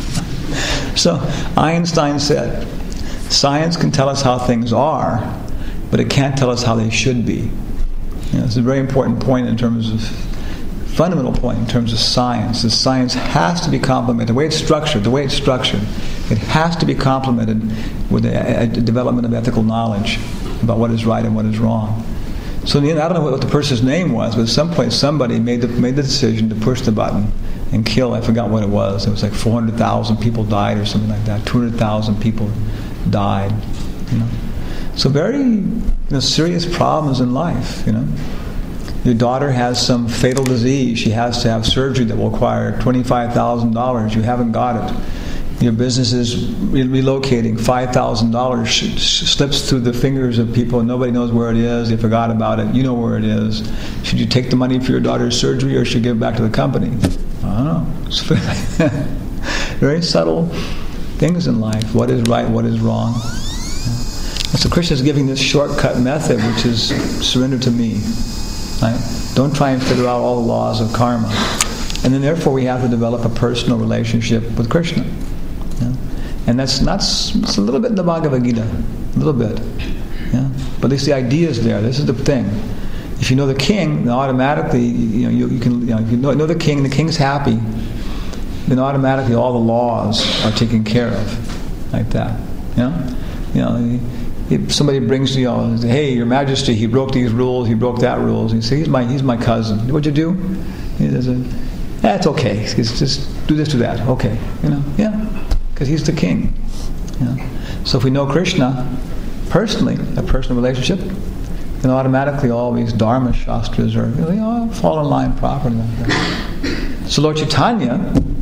So Einstein said, science can tell us how things are, but it can't tell us how they should be. You know, it's a very important point in terms of, fundamental point in terms of science. The science has to be complemented. The way it's structured, the way it's structured, it has to be complemented with a, a development of ethical knowledge about what is right and what is wrong. So in the end, I don't know what the person's name was, but at some point somebody made the, made the decision to push the button and kill, I forgot what it was. It was like four hundred thousand people died or something like that. two hundred thousand people died. You know, so very you know, serious problems in life. You know, your daughter has some fatal disease. She has to have surgery that will require twenty-five thousand dollars. You haven't got it. Your business is re- relocating. five thousand dollars sh- sh- slips through the fingers of people and nobody knows where it is. They forgot about it. You know where it is. Should you take the money for your daughter's surgery or should you give it back to the company? I don't know. It's very, very subtle things in life. What is right, what is wrong. And so Krishna is giving this shortcut method, which is surrender to me. Right? Don't try and figure out all the laws of karma. And then therefore we have to develop a personal relationship with Krishna. Yeah? And that's not, it's a little bit in the Bhagavad Gita. A little bit. Yeah? But at least the idea is there. This is the thing. If you know the king, then automatically, you know, you, you can, you know, if you know, know the king, and the king's happy, then automatically all the laws are taken care of, like that. You know, you know, if somebody brings you, know, hey, Your Majesty, he broke these rules, he broke that rules. You say, he's my, he's my cousin. What'd you do? He says, that's okay. It's just do this, do that. Okay, you know, yeah, because he's the king. You know? So if we know Krishna personally, a personal relationship, then automatically all these Dharma Shastras are, you know, fall in line properly. Like that. So Lord Chaitanya,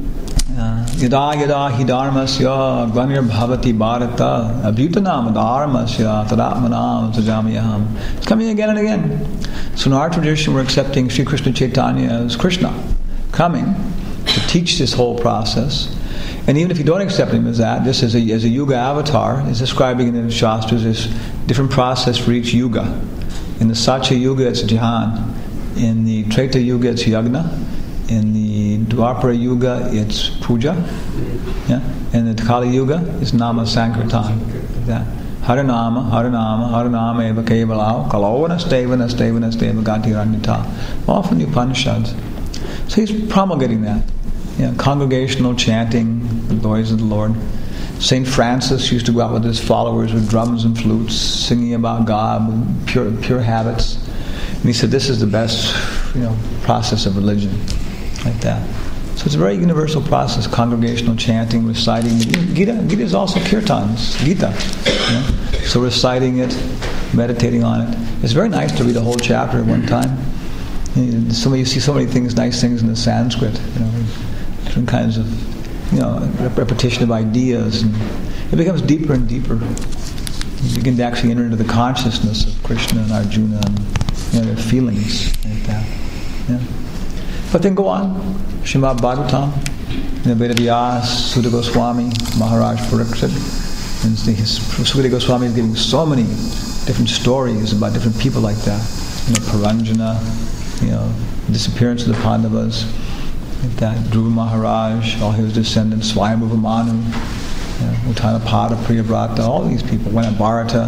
yada yada hi dharmasya gvanir bhavati bharata abhyutanam dharmasya tadatmanam tajamyaham. It's coming again and again. So in our tradition, we're accepting Sri Krishna Chaitanya as Krishna, coming to teach this whole process. And even if you don't accept him as that, just as a, as a yuga avatar, is describing in the Shastras this different process for each yuga. In the Satya Yuga, it's Jhan. In the Treta Yuga, it's Yagna. In the Dwapara Yuga, it's Puja. Yeah? And the Kali Yuga is Nama Sankirtan. That. Harinama, Harinama, Harinama eva kevalau, Kalovana stevana stevana steva gati randita. All from the Upanishads. So he's promulgating that. Yeah, congregational chanting, the glories of the Lord. Saint Francis used to go out with his followers with drums and flutes, singing about God with pure pure habits. And he said, this is the best, you know, process of religion, like that. So it's a very universal process, congregational chanting, reciting. Gita, Gita is also kirtans, Gita. You know? So reciting it, meditating on it. It's very nice to read a whole chapter at one time. You know, so you see so many things, nice things in the Sanskrit, you know, different kinds of, you know, repetition of ideas, and it becomes deeper and deeper. You begin to actually enter into the consciousness of Krishna and Arjuna and, you know, their feelings like that. Yeah. But then go on, Srimad Bhagavatam, you know, Vedavyas, Sutta Goswami, Maharaj Pariksit, and Sutta Goswami is giving so many different stories about different people like that. You know, Paranjana, you know, the disappearance of the Pandavas, like that. Dhruva Maharaj, all his descendants, Swayambhuva Manu, you know, Uttanapada, Priyavrata, all these people, went at Bharata,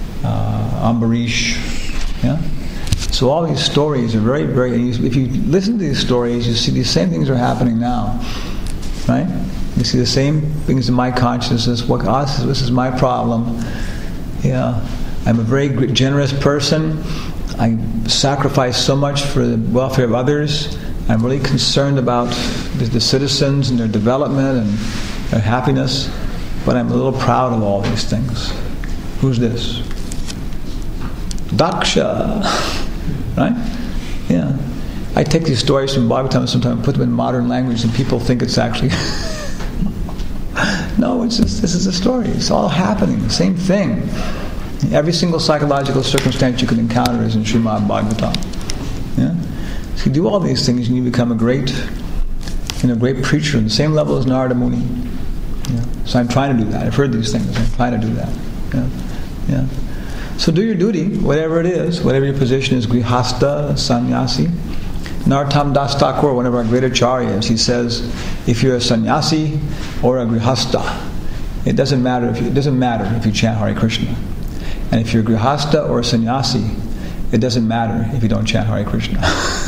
uh, Ambarish, yeah. So all these stories are very, very. If you listen to these stories, you see these same things are happening now, right? You see the same things in my consciousness. What us? This is my problem. Yeah, I'm a very generous person. I sacrifice so much for the welfare of others. I'm really concerned about the, the citizens and their development and their happiness, but I'm a little proud of all these things. Who's this? Daksha. Right? Yeah. I take these stories from Bhagavatam sometimes and put them in modern language, and people think it's actually... No, it's just, this is a story. It's all happening. The same thing. Every single psychological circumstance you can encounter is in Srimad Bhagavatam. Yeah? So you do all these things and you become a great, you know, great preacher on the same level as Narada Muni. Yeah? So I'm trying to do that. I've heard these things. I'm trying to do that. Yeah? Yeah. So do your duty, whatever it is, whatever your position is, grihasta, sannyasi. Narottam Das Thakur, one of our great acharyas, he says, if you're a sannyasi or a grihasta, it doesn't matter if you, it doesn't matter if you chant Hare Krishna. And if you're a grihasta or a sannyasi, it doesn't matter if you don't chant Hare Krishna.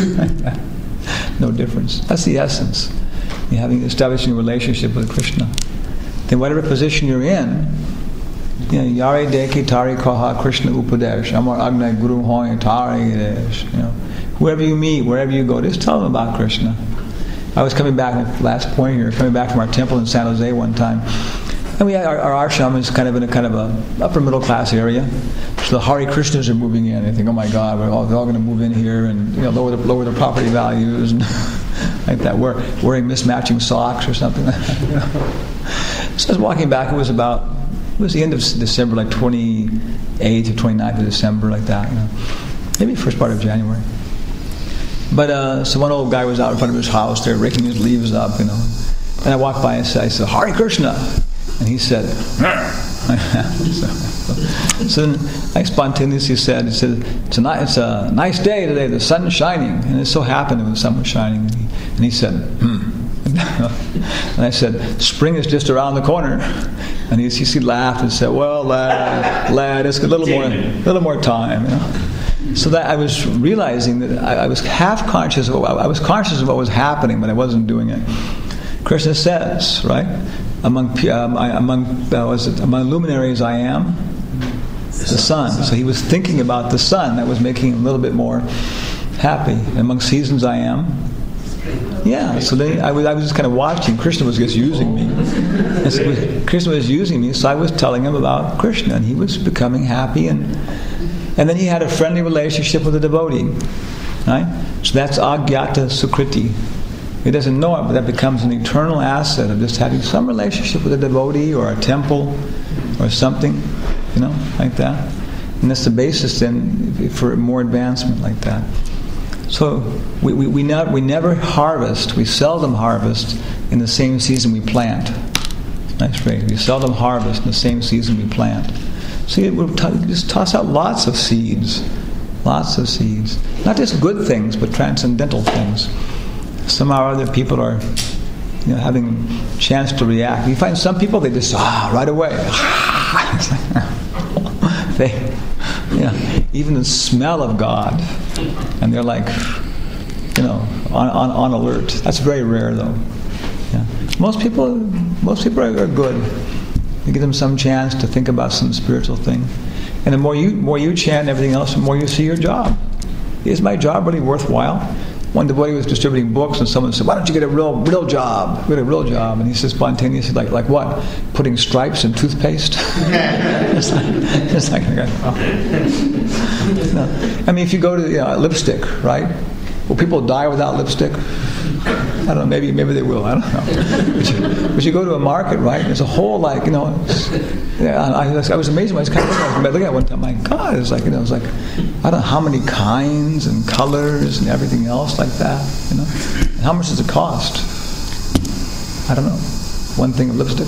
No difference. That's the essence. You're having establishing a relationship with Krishna. Then whatever position you're in, you know, Yare Deki Tari Kaha Krishna Upadesh, Amar Agnai Guru Hoy Tari Desh, you know. Whoever you meet, wherever you go, just tell them about Krishna. I was coming back, last point here, coming back from our temple in San Jose one time. And we, our, our ashram is kind of in a kind of a upper middle class area. So the Hare Krishnas are moving in. They think, oh my God, we're all, they're all going to move in here and, you know, lower the, lower the property values and like that. We're wearing mismatching socks or something like that. You know? So I was walking back. It was about it was the end of December, like twenty-eighth or twenty-ninth of December, like that. You know? Maybe first part of January. But uh, so one old guy was out in front of his house there, raking his leaves up, you know. And I walked by and said, I said, Hare Krishna. And he said, so, so then I spontaneously said, he said, it's a, ni- it's a nice day today, the sun's shining. And it so happened that the sun was shining. And he, and he said, hmm. And I said, spring is just around the corner. And he, he laughed and said, well, lad, lad, it's a little more, little more time, you know. So that I was realizing that I, I was half conscious of I was conscious of what was happening, but I wasn't doing it. Krishna says, right, among um, I, among uh, was it among luminaries I am the sun. So he was thinking about the sun. That was making him a little bit more happy. Among seasons I am. Yeah. So then I was I was just kind of watching. Krishna was just using me. And so Krishna was using me. So I was telling him about Krishna, and he was becoming happy and. And then he had a friendly relationship with a devotee. Right? So that's Agyata Sukriti. He doesn't know it, but that becomes an eternal asset of just having some relationship with a devotee or a temple or something, you know, like that. And that's the basis then for more advancement like that. So we, we, we, not, we never harvest, we seldom harvest in the same season we plant. Nice phrase. We seldom harvest in the same season we plant. So you t- just toss out lots of seeds, lots of seeds. Not just good things, but transcendental things. Somehow or other people are, you know, having a chance to react. You find some people, they just, ah, right away. they, you know, even the smell of God, and they're like, you know, on, on, on alert. That's very rare, though. Yeah. Most people, most people are, are good. You give them some chance to think about some spiritual thing, and the more you more you chant and everything else, the more you see your job. Is my job really worthwhile? One devotee was distributing books, and someone said, "Why don't you get a real real job? Get a real job." And he said spontaneously, "Like like what? Putting stripes in toothpaste?" it's like, it's like okay, oh. No. I mean, if you go to you know, lipstick, right? Will people die without lipstick? I don't know. Maybe, maybe they will. I don't know. But you, but you go to a market, right? There's a whole like, you know. Yeah, I, I was amazed when I was kind of looking, looking at it one time. My God, it's like you know, it's like I don't know how many kinds and colors and everything else like that. You know, and how much does it cost? I don't know. One thing of lipstick.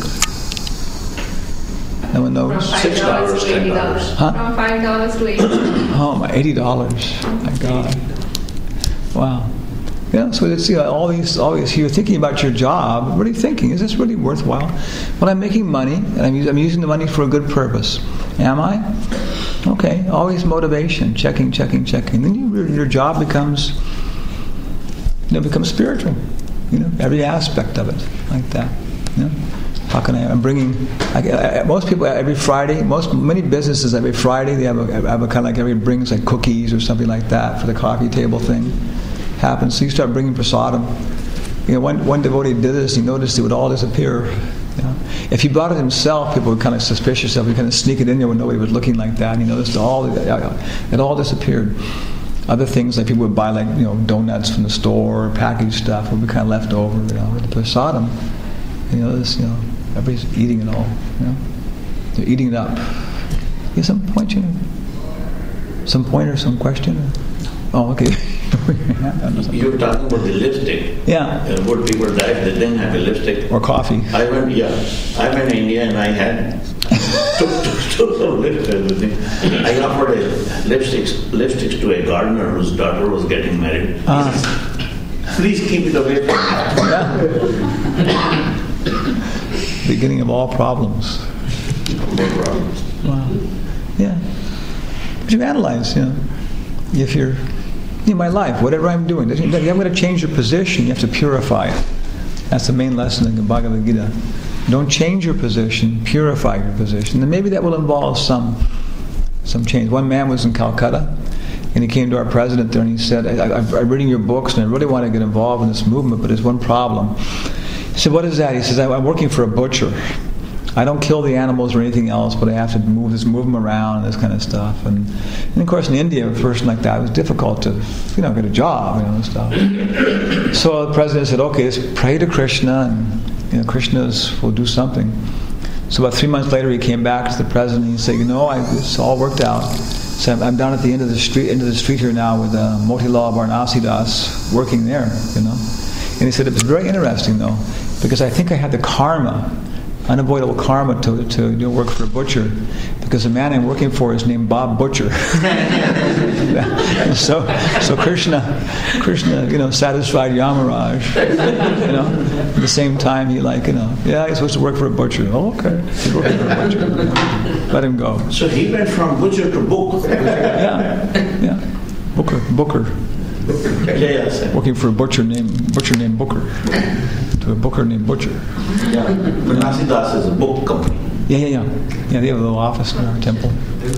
No one knows. Six dollars to eighty dollars. Huh? From five dollars to eighty dollars. Oh my, eighty dollars. My God. Wow. Yeah, so it's you know, all these, all these. You're thinking about your job. What are you thinking? Is this really worthwhile? Well, I'm making money, and I'm, I'm using the money for a good purpose. Am I? Okay. Always motivation. Checking, checking, checking. Then you, your job becomes, you know, becomes spiritual. You know, every aspect of it, like that. You know, how can I? I'm bringing. I, I, most people every Friday. Most many businesses every Friday they have a, have a kind of like everybody brings like cookies or something like that for the coffee table thing. Happens. So you start bringing prasadam. You know, one one devotee did this. He noticed it would all disappear. Yeah. If he brought it himself, people were kind of suspicious of him. He kind of sneak it in there when nobody was looking like that. And he noticed all it all disappeared. Other things like people would buy, like you know, donuts from the store, or packaged stuff would be kind of left over. You know, at the prasadam, you know, this, you know, everybody's eating it all. You know, they're eating it up. You have some point, you know? Some point or some question? Oh, okay. You were talking about the lipstick. Yeah. Uh, what people died, they didn't have a lipstick. Or coffee. I went, yeah. I went to India and I had took, took, took some lipstick with me. I offered a lipsticks, lipsticks to a gardener whose daughter was getting married. He Ah. says, please keep it away from me. Yeah. Beginning of all problems. No problems. Wow. Yeah. But you analyze, you know, if you're in my life, whatever I'm doing, doesn't mean I'm going to change your position. You have to purify it. That's the main lesson in the Bhagavad Gita. Don't change your position, purify your position. And maybe that will involve some some change. One man was in Calcutta, and he came to our president there and he said, I, I, I'm reading your books and I really want to get involved in this movement, but there's one problem. He said, what is that? He says, I'm working for a butcher. I don't kill the animals or anything else, but I have to move this, move them around and this kind of stuff. And, and of course, in India, a person like that, it was difficult to, you know, get a job, you know, and stuff. So the president said, okay, let's pray to Krishna, and you know, Krishna's will do something. So about three months later, he came back to the president and he said, you know, I, it's all worked out. So I'm, I'm down at the end of the street, end of the street here now with uh, Motilal Varnasidas working there, you know. And he said it was very interesting though, because I think I had the karma. Unavoidable karma to to you know, work for a butcher, because the man I'm working for is named Bob Butcher. so so Krishna Krishna you know satisfied Yamaraj. You know, at the same time he like you know yeah he's supposed to work for a butcher. Oh, okay, he's working for a butcher. Let him go. So he went from butcher to book. Yeah, yeah. Booker Booker. Yeah, yes. Working for a butcher named butcher named Booker. To a booker named Butcher. Yeah. Varnasidas is a book company. Yeah, yeah, yeah. Yeah, they have a little office in our temple.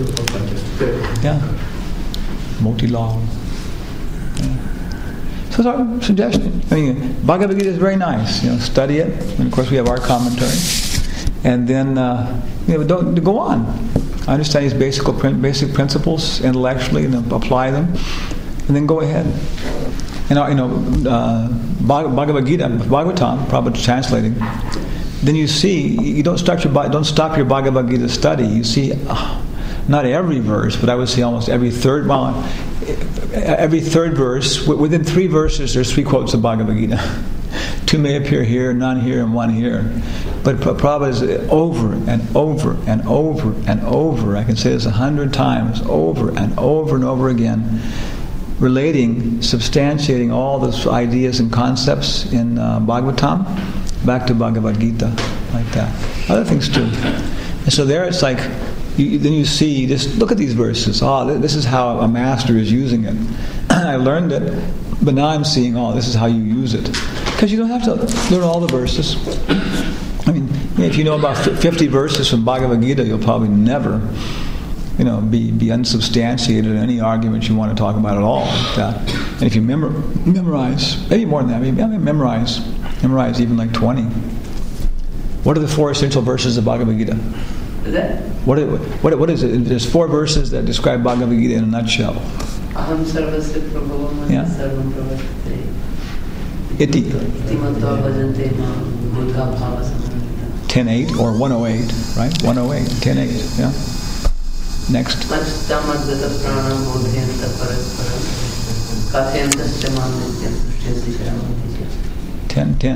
Yeah. Motilal. Yeah. So it's our suggestion. I mean, Bhagavad Gita is very nice. You know, study it. And of course we have our commentary. And then, uh, you know, don't go on. Understand these basic, basic principles intellectually and apply them. And then go ahead. And you know, uh, Bhagavad Gita, Bhagavatam, probably translating. Then you see, you don't start your don't stop your Bhagavad Gita study. You see, uh, not every verse, but I would say almost every third. Well, every third verse, within three verses, there's three quotes of Bhagavad Gita. Two may appear here, none here, and one here. But Prabhupada is over and over and over and over. I can say this a hundred times, over and over and over again. Relating, substantiating all those ideas and concepts in uh, Bhagavatam back to Bhagavad Gita, like that. Other things too. And so there it's like, you, then you see, you just look at these verses. Oh, this is how a master is using it. I learned it, but now I'm seeing, oh, this is how you use it. Because you don't have to learn all the verses. I mean, if you know about fifty verses from Bhagavad Gita, you'll probably never you know, be, be unsubstantiated in any argument you want to talk about at all. Like that. And if you memor- memorize, maybe more than that, maybe I mean, memorize, memorize even like twenty. What are the four essential verses of Bhagavad Gita? Is that? What is, what, what is it? There's four verses that describe Bhagavad Gita in a nutshell. Aham sarvasya prabhavam Yeah. sarvam pravastite. Iti. Iti mattva bhajante mam buddha bhava samannita. ten eight or one oh eight, right? one oh eight, ten eight, yeah. Next. Machtamadgata pranam bodhyanta parasparam kathayantasya mam nityam sushyasi sharamati. ten ten.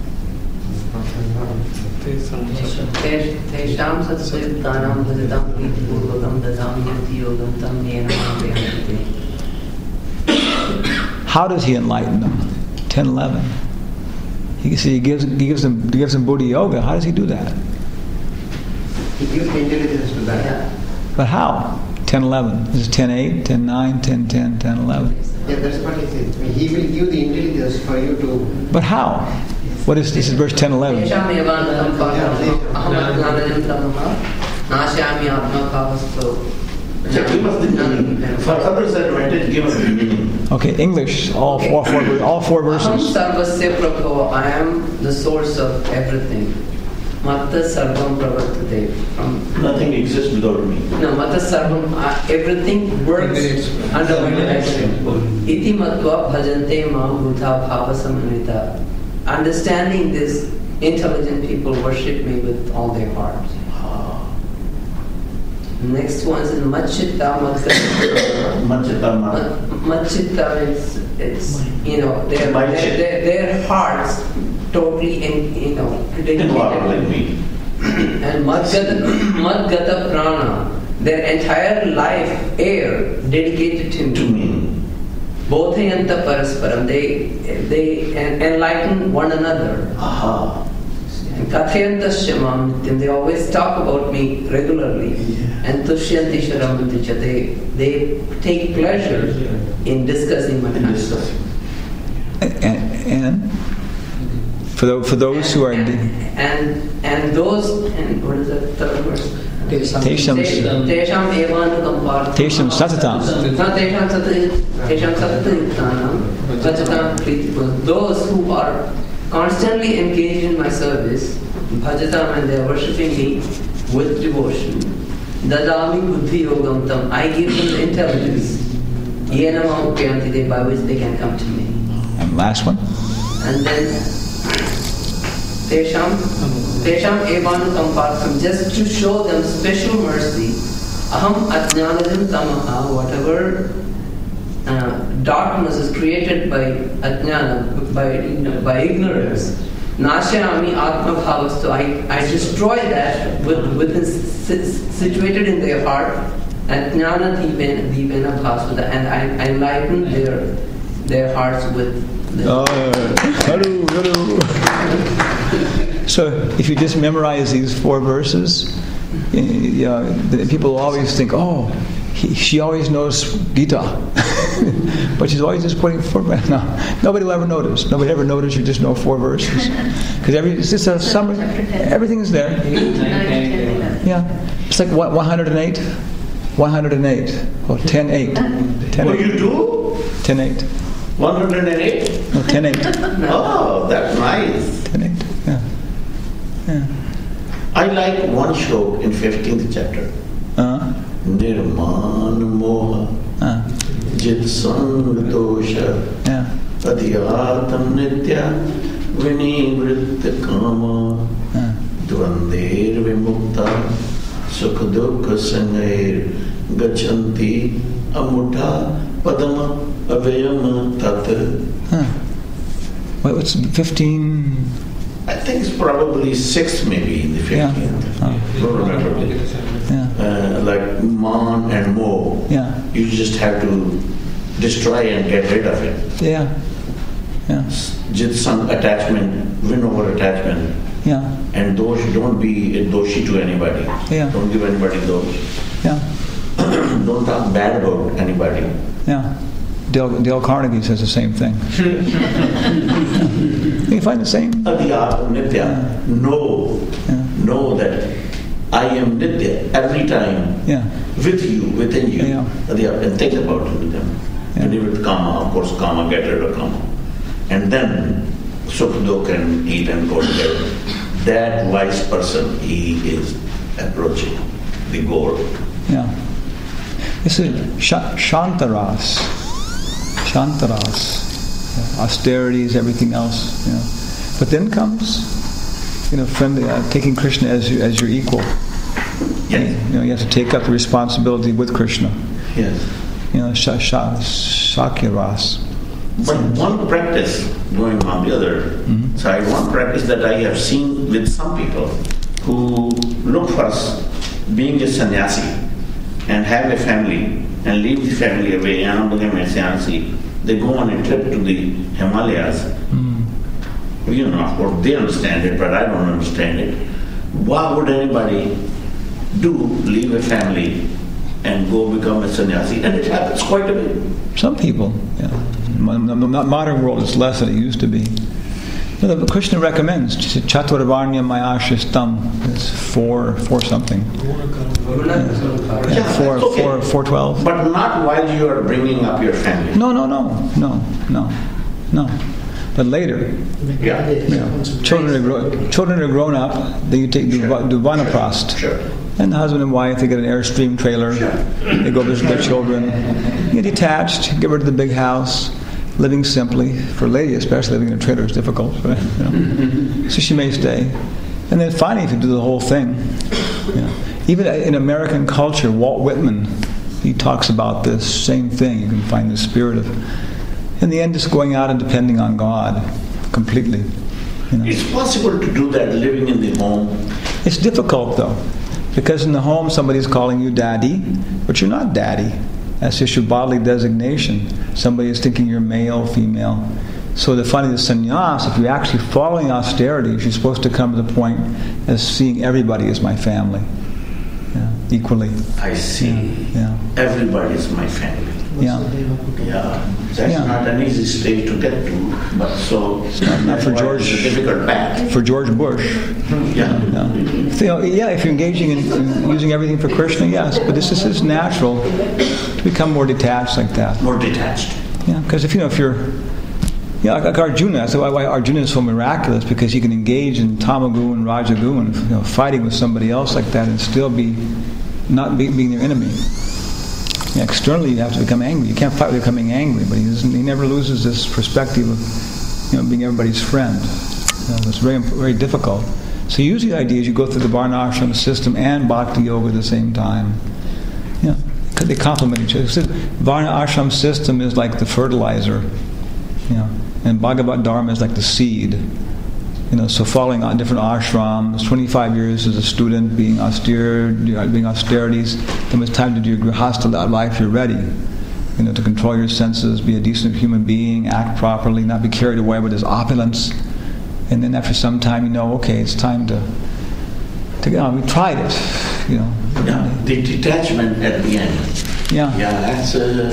Tesham satsayuktanam bhajatam priti-purvakam dadam yati yogam tam yena mahapriyamati. How does he enlighten them? ten eleven. He, see, he gives he gives them he gives them Buddha yoga. How does he do that? He gives the intelligence to that. Yeah. But how? ten eleven. This is ten eight, ten nine, ten ten, ten eleven. Yeah, that's what he says. I mean, he will give the intelligence for you to. But how? What is this? Is verse ten eleven. Tesham evantam patam aham atmanajam tamama nashami atmakavasto. So give us the meaning. For others' advantage, give us the meaning. Okay, English. All four, four all four Aham verses. sarvasya prabho. I am the source of everything. Matta sarvam pravartate. From Nothing exists without me. no, Matta sarvam, uh, everything works under my direction. Iti matva bhajante mam buddha bhava samanita. Understanding this, intelligent people worship me with all their heart. Next one is Machitta Matkata. Manchita ma. Machitta is, it's, you know, their, their, their, their hearts totally, in, you know, Involved like dedicated. me. And Madgata, Madgata Prana, their entire life, air, dedicated to me. To me. Bodhayanta Parasparam, they, they en- enlighten one another. Aha. And Kathayantasya Mam Nityam, they always talk about me regularly. And Tushyanti Sharamanticha, they, they take pleasure in discussing my In discussing. And, and for, the, for those who are... and, and, and those, and what is that third verse? Tesham Tesham evanukampartha. Tesham satatam. No, Tesham satatam. Tesham satatam. Bhajatam priti. Those who are constantly engaged in my service, bhajatam, and they are worshipping me with devotion. Dadami buddhi yogam tam. I give them the intelligence. Yena mahupyanti, by which they can come to me. And last one. And then Tesham, Tesham evanukampartham, just to show them special mercy. Aham ajnanajam tamaha, whatever uh, darkness is created by ajnana, by, you know, by ignorance. Nashyami atma bhavastu, I, I destroy that with, within, situated in their heart. Ajnana dipena, dipena bhasvada, and I, I enlighten their, their hearts with the Oh, Guru, Guru. So if you just memorize these four verses, you know, the people always think, oh, he, she always knows Gita. But she's always just putting four verses. No, nobody will ever notice. Nobody ever notice you just know four verses. Because every it's just a summary. Everything is there. Yeah. It's like what, one hundred eight? one hundred eight. Oh, ten eight. ten Oh, eight. you do? ten eight. one hundred eight? No, ten eight. Oh, that's nice. ten eight. Yeah. Yeah. I like one shlok in fifteenth chapter. Uh, Nirman moha uh, jit sangatosha yeah. adhyatam nitya vinivritta kama Uh, dvandir vimukta sukha dukha sangair gachanti amutha padama avayam tat. huh. Wait, what's fifteen? I think it's probably sixth, maybe in the Yeah. fifteenth. Oh, Don't remember. yeah. Uh, like man and mo. Yeah. You just have to destroy and get rid of it. Yeah. Yeah. Just some attachment, win over attachment. Yeah. And dosh, don't be a doshi to anybody. Yeah. Don't give anybody dosh. Yeah. Don't talk bad about anybody. Yeah. Dale, Dale Carnegie says the same thing. Yeah. You find the same? Adhyatma nitya. Know, Yeah. know that I am nitya every time Yeah. with you, within you. Yeah. Adhyatma, and think about it with them. Yeah. And with karma, of course, karma, get rid of karma. And then sukh dukh and eat and go together. That wise person, he is approaching the goal. Yeah. This is sha- Shantaras. Shantaras. Yeah. Austerities, everything else. You know. But then comes, you know, friendly, uh, taking Krishna as your, as your equal. Yes. You know, you have to take up the responsibility with Krishna. Yes. You know, sha- sha- Shakya Ras. But one practice, going on the other Mm-hmm. side, one practice that I have seen with some people who look for us being a sannyasi and have a family and leave the family away and become a sannyasi. They go on a trip to the Himalayas. Mm. You know, of course, they understand it, but I don't understand it. Why would anybody do leave a family and go become a sannyasi? And it happens quite a bit. Some people, yeah. M- m- m- modern world is less than it used to be. You know, Krishna recommends Chaturvarnya Mayashishtam. It's four, four something. Yeah, Yeah, four, okay. four, four twelve. But not while you are bringing up your family. No, no, no, no, no, no. but later. Yeah. You know, children are grow, children are grown up. Then you take do, Sure. do vanaprastha. Sure. And the husband and wife, they get an Airstream trailer. Sure. They go visit their children. Get detached. Get rid of the big house. Living simply. For a lady, especially living in a trailer is difficult. Right? You know. So she may stay. And then finally, if you do the whole thing, you know, even in American culture, Walt Whitman, he talks about this same thing. You can find the spirit of, in the end, just going out and depending on God completely. You know. It's possible to do that living in the home. It's difficult though, because in the home somebody's calling you daddy, but you're not daddy. That's just your bodily designation. Somebody is thinking you're male, female. So the funny, the sannyas, if you're actually following austerity, you're supposed to come to the point as seeing everybody as my family, yeah, equally. I see. Yeah. Everybody is my family. Yeah. Yeah. That's Yeah. not an easy stage to get to, but so not- not for that's why George. It's a difficult path. For George Bush. Yeah. Yeah. So, you know, yeah, if you're engaging in, in using everything for Krishna, yes, but this is just natural to become more detached like that. More detached. Yeah, because if you know if you're, yeah, like, like Arjuna. That's why, why Arjuna is so miraculous, because he can engage in tamagu and rajagu and, you know, fighting with somebody else like that and still be not be, being their enemy. Yeah, externally, you have to become angry. You can't fight with becoming angry, but he doesn't, he never loses this perspective of, you know, being everybody's friend. You know, it's very very difficult. So usually the idea is you go through the Varna Ashram system and Bhakti Yoga at the same time. Yeah, they complement each other. So Varna Ashram system is like the fertilizer, you know, and Bhagavad Dharma is like the seed. You know, so following on different ashrams, twenty-five years as a student, being austere, doing austerities, then when it's time to do your grihastha life, you're ready. You know, to control your senses, be a decent human being, act properly, not be carried away with his opulence. And then after some time, you know, okay, it's time to, to get on. We tried it, you know. Yeah. The detachment at the end. Yeah. Yeah, that's, uh,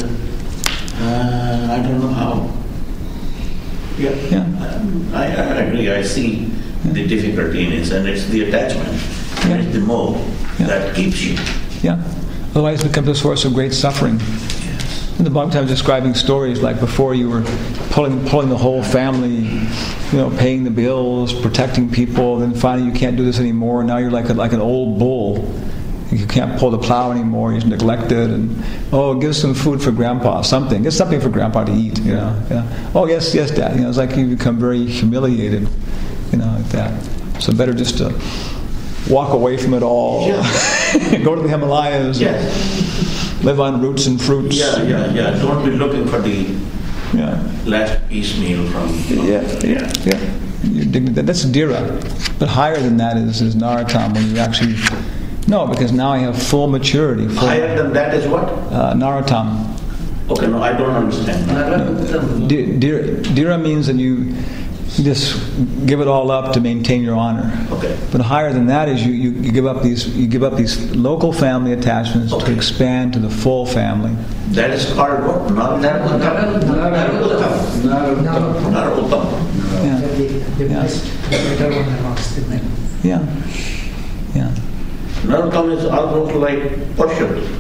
uh, I don't know how. Yeah, Yeah. I, I agree. I see the difficulty in it, and it's the attachment, Yeah. it's the mold Yeah. that keeps you. Yeah. Otherwise it becomes a source of great suffering. Yes. And the Bhagavatam is describing stories like before you were pulling pulling the whole family, you know, paying the bills, protecting people, then finally you can't do this anymore. Now you're like a, like an old bull. You can't pull the plow anymore. He's neglected, and oh, give some food for Grandpa, something. Get something for Grandpa to eat. You know. Yeah. Oh yes, yes, Dad. You know, it's like you become very humiliated. You know, like that. So better just to walk away from it all. Yeah. Go to the Himalayas. Yes. Live on roots and fruits. Yeah, yeah, yeah. Don't be looking for the Yeah. last piecemeal from. from Yeah, yeah, yeah. Your dignity. That's Dhira. But higher than that is, is Narottam, when you actually... No, because now I have full maturity. Full, Higher than that is what? uh, Narottam. Okay, no, I don't understand. Narottam. Di- Dhira, Dhira means that you just give it all up to maintain your honor. Okay. But higher than that is you, you, you give up these you give up these local family attachments to Okay. expand to the full family. That is called what? Narottam. Narottam. Narottam. Narottam. Yeah. They, they Yeah. missed the better one amongst the men. Yeah. Yeah. Narottam is almost like Purushottam.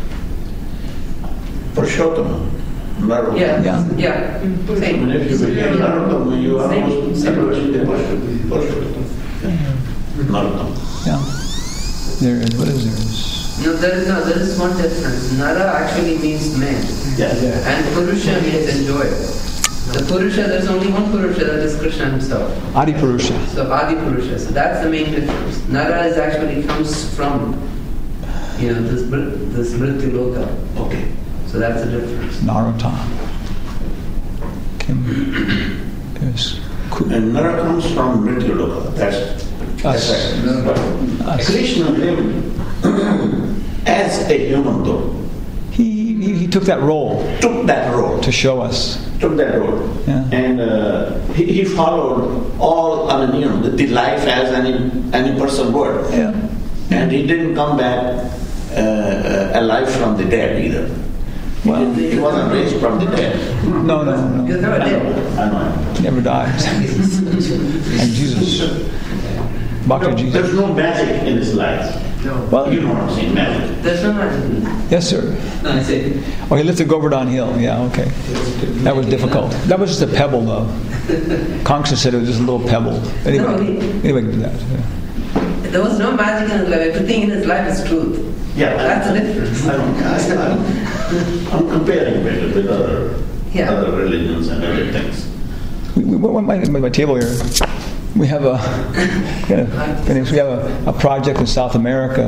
Purushottam. Narottam. Yeah, Yeah. yeah. I mean, Same. if you become Narottam, you are Same- almost same. approaching the Purushottam. Purushottam. Yeah. Narottam. Yeah. There is. What is there? No, there is no. There is one difference. Nara actually means man, Yeah. and Purusha means enjoyer. The Purusha, there's only one Purusha, that is Krishna himself. Adi Purusha. So Adi Purusha. So that's the main difference. Nara is actually comes from, you know, this Brit- this Mrityu Loka. Okay. So that's the difference. Narottam. Kim. There's Ku- And Nara comes from Mrityu Loka. That's, that's Us. right. But Us. Krishna lived as a human though. He, he he took that role Took that role. to show us. Took that role. Yeah. And uh, he, he followed all, I mean, you know, the, the life as any, any person would. Yeah. And he didn't come back uh, uh, alive from the dead either. He, Well- didn't- he wasn't raised from the dead. No, no, You're no. never I dead. know. I know. He never dies. And Jesus. Bhakti Jesus. There's no magic in his life. No. Well, You know what I'm saying, magic. There's no magic. yes, sir. No, I said, Oh, he lifted Govardhan Hill. Yeah, okay. That was difficult. That was just a pebble, though. Congress said it was just a little pebble. Anyway, No, he- anyway, do that. Yeah. There was no magic in his life. Everything in his life is truth. Yeah, That's the difference. I don't, I, I'm, I'm comparing it with other, Yeah. other religions and other things. We, we, my, my, my table here, we have a, you know, we have a, a project in South America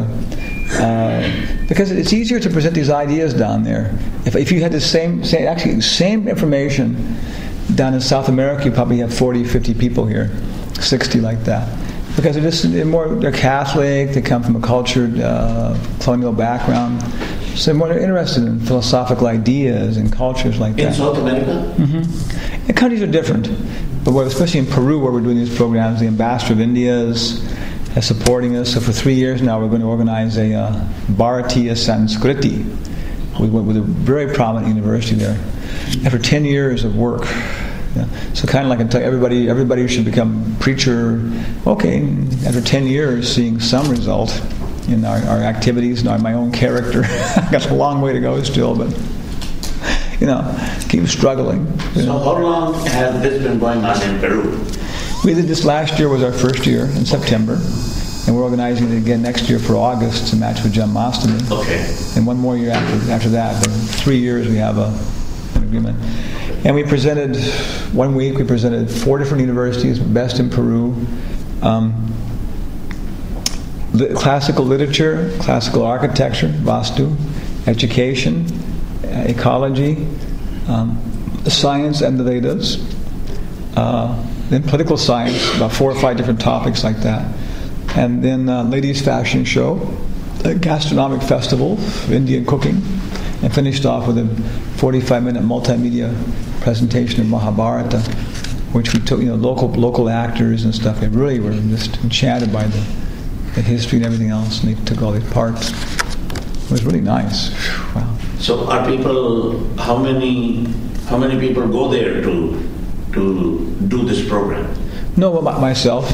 uh, because it's easier to present these ideas down there. If, if you had the same, same, actually the same information down in South America, you probably have forty, fifty people here, sixty like that. Because they're just they're more they're Catholic, they come from a cultured uh, colonial background, so they're more interested in philosophical ideas and cultures like In that. South America? The countries are different, but we're, especially in Peru, where we're doing these programs, the ambassador of India is, is supporting us. So for three years now, we're going to organize a uh, Bharatiya Sanskriti with, with a very prominent university there. After ten years of work, yeah. So kind of like I tell you, everybody, everybody should become preacher. Okay, after ten years, seeing some result in our, our activities and our, my own character. I've got a long way to go still, but you know, keep struggling. You So know. how long has this been going on in Peru? We did this last year was our first year in September, and we're organizing it again next year for August to match with Janmashtami. Okay. And one more year after after that. But in three years we have a, an agreement. And we presented, one week we presented four different universities, best in Peru. Um, li- classical literature, classical architecture, Vastu, education, uh, ecology, um, science and the Vedas, uh, then political science, about four or five different topics like that. And then uh, ladies' fashion show, a gastronomic festival, Indian cooking, and finished off with a forty-five minute multimedia presentation of Mahabharata, which we took, you know, local local actors and stuff. They really were just enchanted by the, the history and everything else, and they took all these parts. It was really nice. Wow. So are people, how many, how many people go there to, to do this program? No, well, my- myself.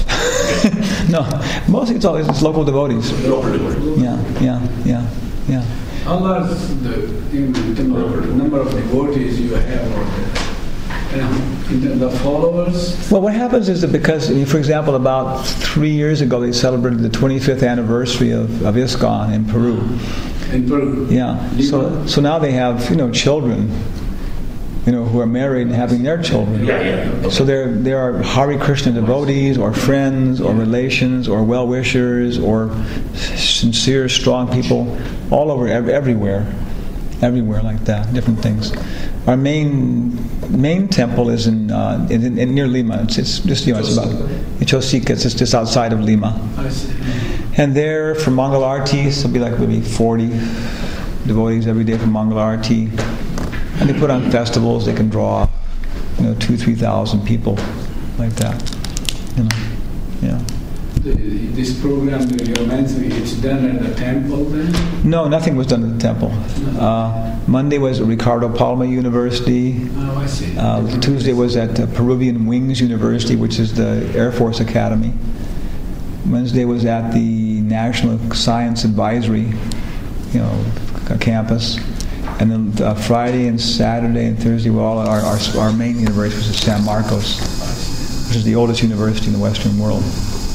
No, mostly it's all it's local devotees. Local devotees. Yeah, yeah, yeah, yeah. How large the in terms of number of devotees you have over there? You know, in terms of followers? Well, what happens is that because, I mean, for example, about three years ago they celebrated the twenty-fifth anniversary of, of ISKCON in Peru. In Peru? Yeah. So so now they have, you know, children, you know, who are married and having their children. Yeah, yeah. So there there are Hare Krishna devotees or friends or relations or well-wishers or sincere, strong people all over, ev- everywhere, everywhere like that, different things. Our main main temple is in, uh, in, in near Lima. It's, it's just, you know, it's about in Chosica. It's just, just outside of Lima. I see. And there, for Mangal Arati, so it'll be like maybe forty devotees every day for Mangal Arati. And they put on festivals. They can draw, you know, two, three thousand people, like that. You know, yeah. The, this program that you're mentioning, it's done at the temple then? No, nothing was done at the temple. Uh, Monday was at Ricardo Palma University. Oh, I see. Uh, Tuesday was at uh, Peruvian Wings University, which is the Air Force Academy. Wednesday was at the National Science Advisory, you know, c- campus. And then uh, Friday and Saturday and Thursday were all our, our, our main university, which is San Marcos, which is the oldest university in the Western world.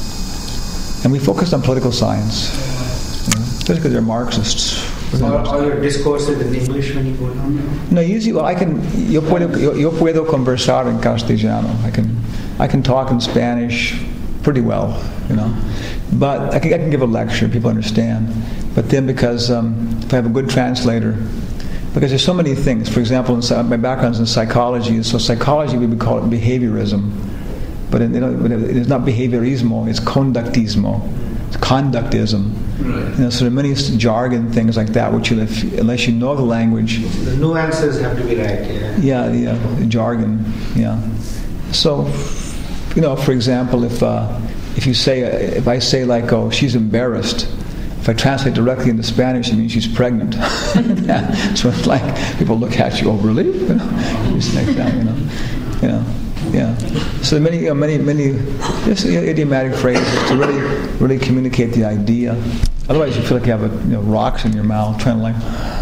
And we focused on political science, you know, especially because they're Marxists. all, all your discourses in English when you go down there? No, usually, well, I can, yo puedo, yo, yo puedo conversar en castellano. I can, I can talk in Spanish pretty well, you know. But I can, I can give a lecture, people understand. But then because um, if I have a good translator, because there's so many things. For example, in, psy- my background's in psychology, so psychology we would call it behaviorism. But it, you know, it's not behaviorismo, it's conductismo. It's conductism. Right. You know, so there are many jargon things like that, which you, if, unless you know the language, The nuances have to be right, yeah. yeah, the, uh, the jargon, yeah. So, you know, for example, if uh, if you say, uh, if I say like, oh, she's embarrassed, if I translate directly into Spanish, it means she's pregnant. Yeah. So it's like people look at you, oh, really? You know, just like that, you know, you know. Yeah. So many, you know, many, many, just you know, idiomatic phrases to really, really communicate the idea. Otherwise, you feel like you have a, you know, rocks in your mouth, trying to like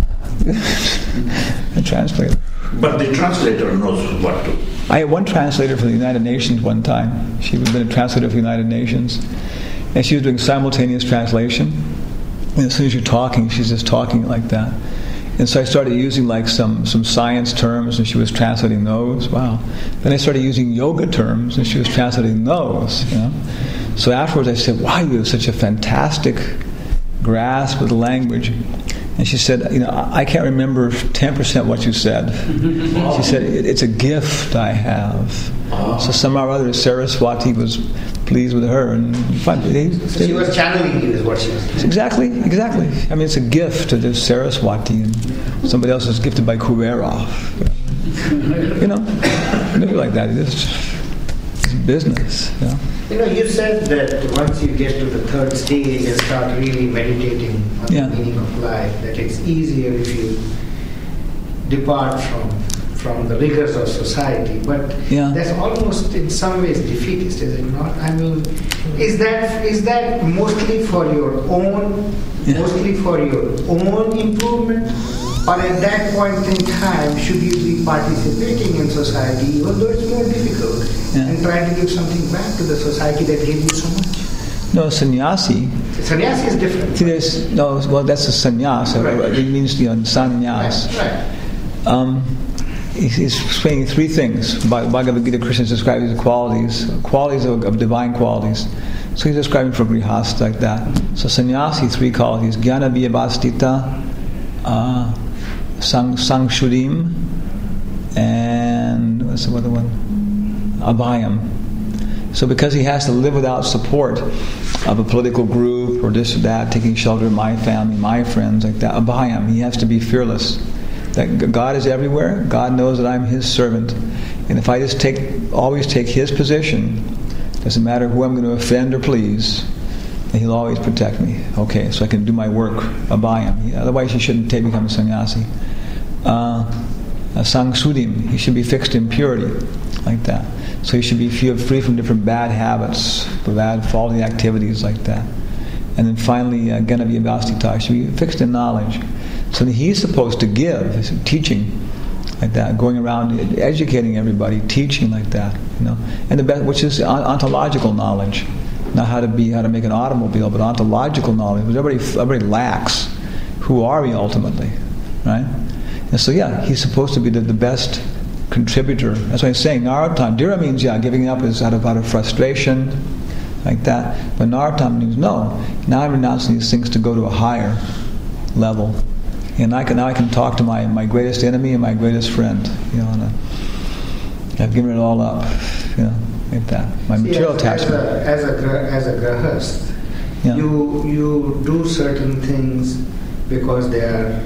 and translate. But the translator knows what to. I had one translator for the United Nations one time. She had been a translator for the United Nations, and she was doing simultaneous translation. And as soon as you're talking, she's just talking like that. And so I started using like some, some science terms, and she was translating those. Wow. Then I started using yoga terms, and she was translating those. You know. So afterwards, I said, "Wow, you have such a fantastic grasp of the language." And she said, "You know, I can't remember ten percent what you said." She said, "It's a gift I have." So somehow or other, Saraswati was pleased with her, and fun. They, So she was channeling you, is what she was doing. Exactly, exactly. I mean, it's a gift to this Saraswati, and somebody else is gifted by Kuberov. You know, maybe like that. It's, it's business. You know? You know, you said that once you get to the third stage and start really meditating on Yeah. the meaning of life, that it's easier if you depart from from the rigors of society. But Yeah. that's almost in some ways defeatist, is it not? I mean, is that is that mostly for your own, Yeah. mostly for your own improvement? Or at that point in time, should you be participating in society, even though it's more difficult, Yeah. and trying to give something back to the society that gave you so much? No, sannyasi. Sannyasi is different. See, there's no. Well, that's a sannyas. Right. It means, you know, sannyas. Right, right. Um, he's, he's explaining three things. Bhag- Bhagavad Gita, Krishna describes the qualities, qualities of, of divine qualities. So he's describing for grihastha like that. So sannyasi, three qualities: jnana vyavastita, uh, sang sangshudim, and what's the other one? Abhayam. So because he has to live without support of a political group or this or that, taking shelter of my family, my friends, like that, abhayam, he has to be fearless. That God is everywhere. God knows that I'm His servant, and if I just take, always take His position, doesn't matter who I'm going to offend or please, and He'll always protect me. Okay, so I can do my work, abhayam. Otherwise, you shouldn't take become a sannyasi. Uh, Sangsudim, he should be fixed in purity, like that. So he should be free from different bad habits, bad faulty activities, like that. And then finally, uh, Jnana vyavastita, he should be fixed in knowledge. So that he's supposed to give, teaching, like that, going around educating everybody, teaching like that, you know. And the best, which is ontological knowledge, not how to be, how to make an automobile, but ontological knowledge, which everybody, everybody lacks. Who are we ultimately, right? And so, yeah, he's supposed to be the, the best contributor. That's why I'm saying Narottam. Dira means, yeah, giving up is out of out of frustration, like that. But Narottam means, no, now I'm renouncing these things to go to a higher level. And I can now I can talk to my, my greatest enemy and my greatest friend. You know, and uh, I've given it all up. You know, like that. My See, material as, attachment. As a, as a, gra- as a grahast, Yeah. you you do certain things because they are.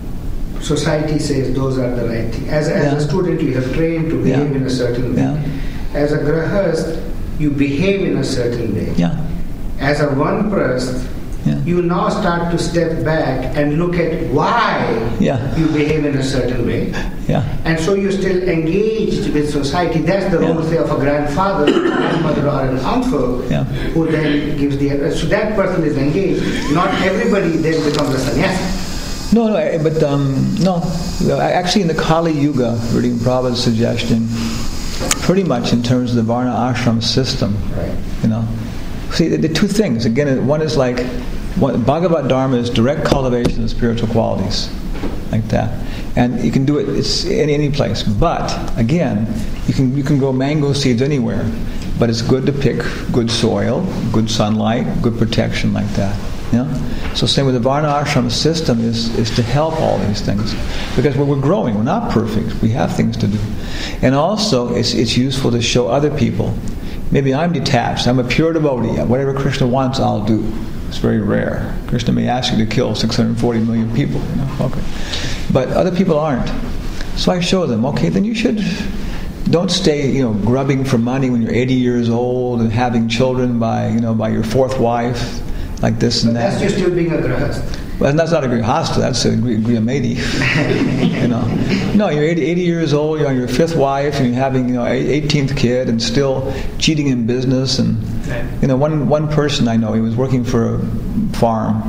Society says those are the right things. As, as Yeah. a student, you have trained to behave Yeah. in a certain way. Yeah. As a grahast, you behave in a certain way. Yeah. As a vansprasth, Yeah. you now start to step back and look at why Yeah. you behave in a certain way. Yeah. And so you're still engaged with society. That's the Yeah. role, say, of a grandfather, grandmother, or an uncle, Yeah. who then gives the... So that person is engaged. Not everybody then becomes a sannyasi. No, no, I- but um, no. Actually, in the Kali Yuga, reading Prabhupada's suggestion, pretty much in terms of the Varna Ashram system, Right. you know. See, the, the two things. Again, one is like, one, Bhagavad Dharma is direct cultivation of spiritual qualities, like that, and you can do it. It's in any place. But again, you can you can grow mango seeds anywhere, but it's good to pick good soil, good sunlight, good protection, like that. You know? So same with the Varna Ashram system is, is to help all these things. Because we're, we're growing, we're not perfect, we have things to do. And also it's, it's useful to show other people. Maybe I'm detached, I'm a pure devotee, whatever Krishna wants I'll do. It's very rare. Krishna may ask you to kill six hundred forty million people, you know, okay. But other people aren't. So I show them, okay, then you should, don't stay, you know, grubbing for money when you're eighty years old and having children by, you know, by your fourth wife, like this and But that. that's just still being a grahast. Well, that's not a grihasta, that's a gri- grihamaiti. You know, no, you're eighty, eighty years old, you're on your fifth wife, and you're having, you know, eighteenth kid, and still cheating in business. And you know, one one person I know, he was working for a farm,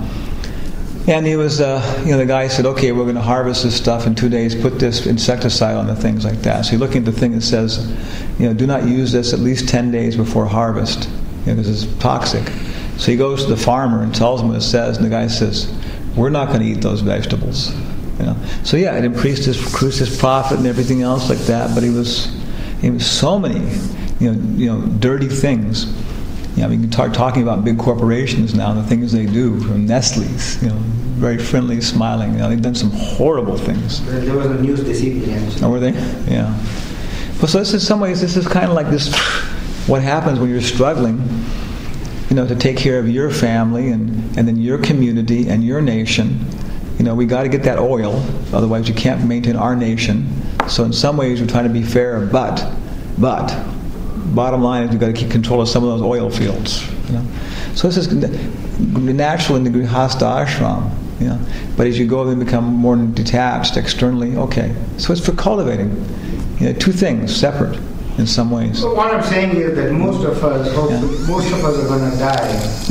and he was, uh, you know, the guy said, "Okay, we're going to harvest this stuff in two days. Put this insecticide on the things like that." So you're looking at the thing that says, you know, "Do not use this at least ten days before harvest, you know, because it's toxic." So he goes to the farmer and tells him what it says, and the guy says, "We're not going to eat those vegetables." You know. So yeah, it increased his, increased his profit and everything else like that. But he was, he was so many, you know, you know, dirty things. You know, we can start talking about big corporations now and the things they do. From Nestle's, you know, very friendly, smiling. You know, they've done some horrible things. There was a news this evening, actually. Oh, were they? Yeah. Well, so this, in some ways, this is kind of like this. What happens when you're struggling? You know, to take care of your family and, and then your community and your nation. You know, we got to get that oil, otherwise you can't maintain our nation. So in some ways we're trying to be fair, but, but, bottom line is we've got to keep control of some of those oil fields. You know, so this is natural in the Grihastha ashram. You know, but as you go and become more detached externally, okay. So it's for cultivating. You know, two things separate. In some ways. So what I'm saying is that most of us, hope Yeah. most of us are going to die.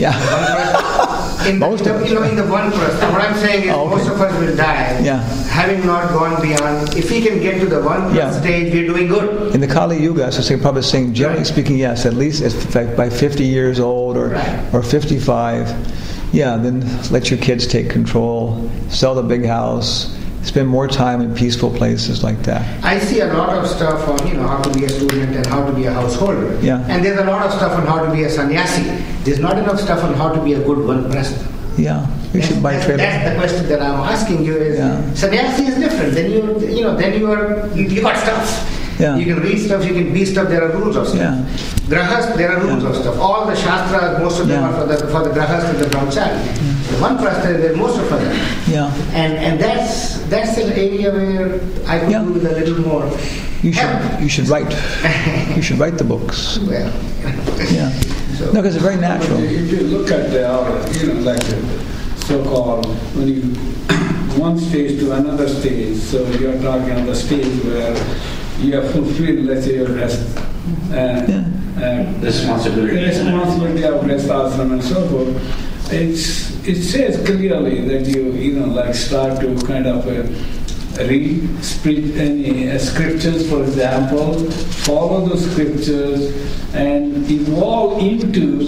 Yeah. In the, Most of us. you know, in the one person. What I'm saying is, Oh, okay. most of us will die. Yeah. Having not gone beyond. If we can get to the one Yeah. stage, we're doing good. In the Kali Yuga, I say probably saying, generally Right. speaking, yes, at least it's like by fifty years old or Right. or fifty-five. Yeah, then let your kids take control, sell the big house, spend more time in peaceful places like that. I see a lot of stuff on, you know, how to be a student and how to be a householder. Yeah. And there's a lot of stuff on how to be a sannyasi. There's not enough stuff on how to be a good one person. Yeah, you should buy that's, trailer. that's the question that I'm asking you is, Yeah. sannyasi is different. Then you, you know, then you are, you, you got stuff. Yeah. You can read stuff, you can be stuff, there are rules of stuff. Yeah. Grahast, there are rules Yeah. of stuff. All the shastras, most of them Yeah. are for the, for the grahast and the brahmachari. The one person, there most of them. Yeah, And and that's that's an area where I could Yeah. do with a little more you should help. you should write. You should write the books. Well, Yeah, So- no, because it's very natural. If you look at the, uh, you know, like the so-called, when you one stage to another stage, so you're talking on the stage where you have fulfilled, let's say, your rest. Uh, Yeah. uh, Responsibility. The responsibility of rest ashram and so forth. It's, it says clearly that you, you know, like start to kind of uh, read sp- any uh, scriptures, for example, follow those scriptures, and evolve into,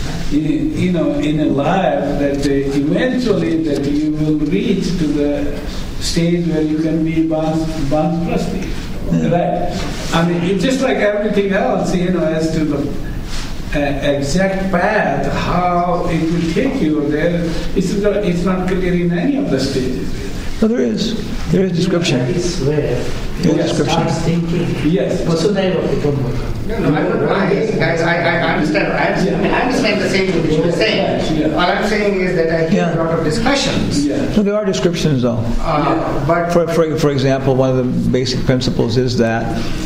you you know, in a life that uh, eventually that you will reach to the stage where you can be Banprasti. Right? I mean, it's just like everything else, you know, as to the uh, exact path, how it will take you there, it's not, it's not clear in any of the stages. No, there is. There is description. That is where Yes. one starts thinking. Yes. Vasudhaiva Kutumbakam. no, no, I, don't- I, guys, I, I understand. I understand, I mean, I understand the same thing that you're saying. Yeah. All I'm saying is that I hear Yeah. a lot of discussions. Yeah. No, there are descriptions though. Uh, but For, for, for example, one of the basic principles is that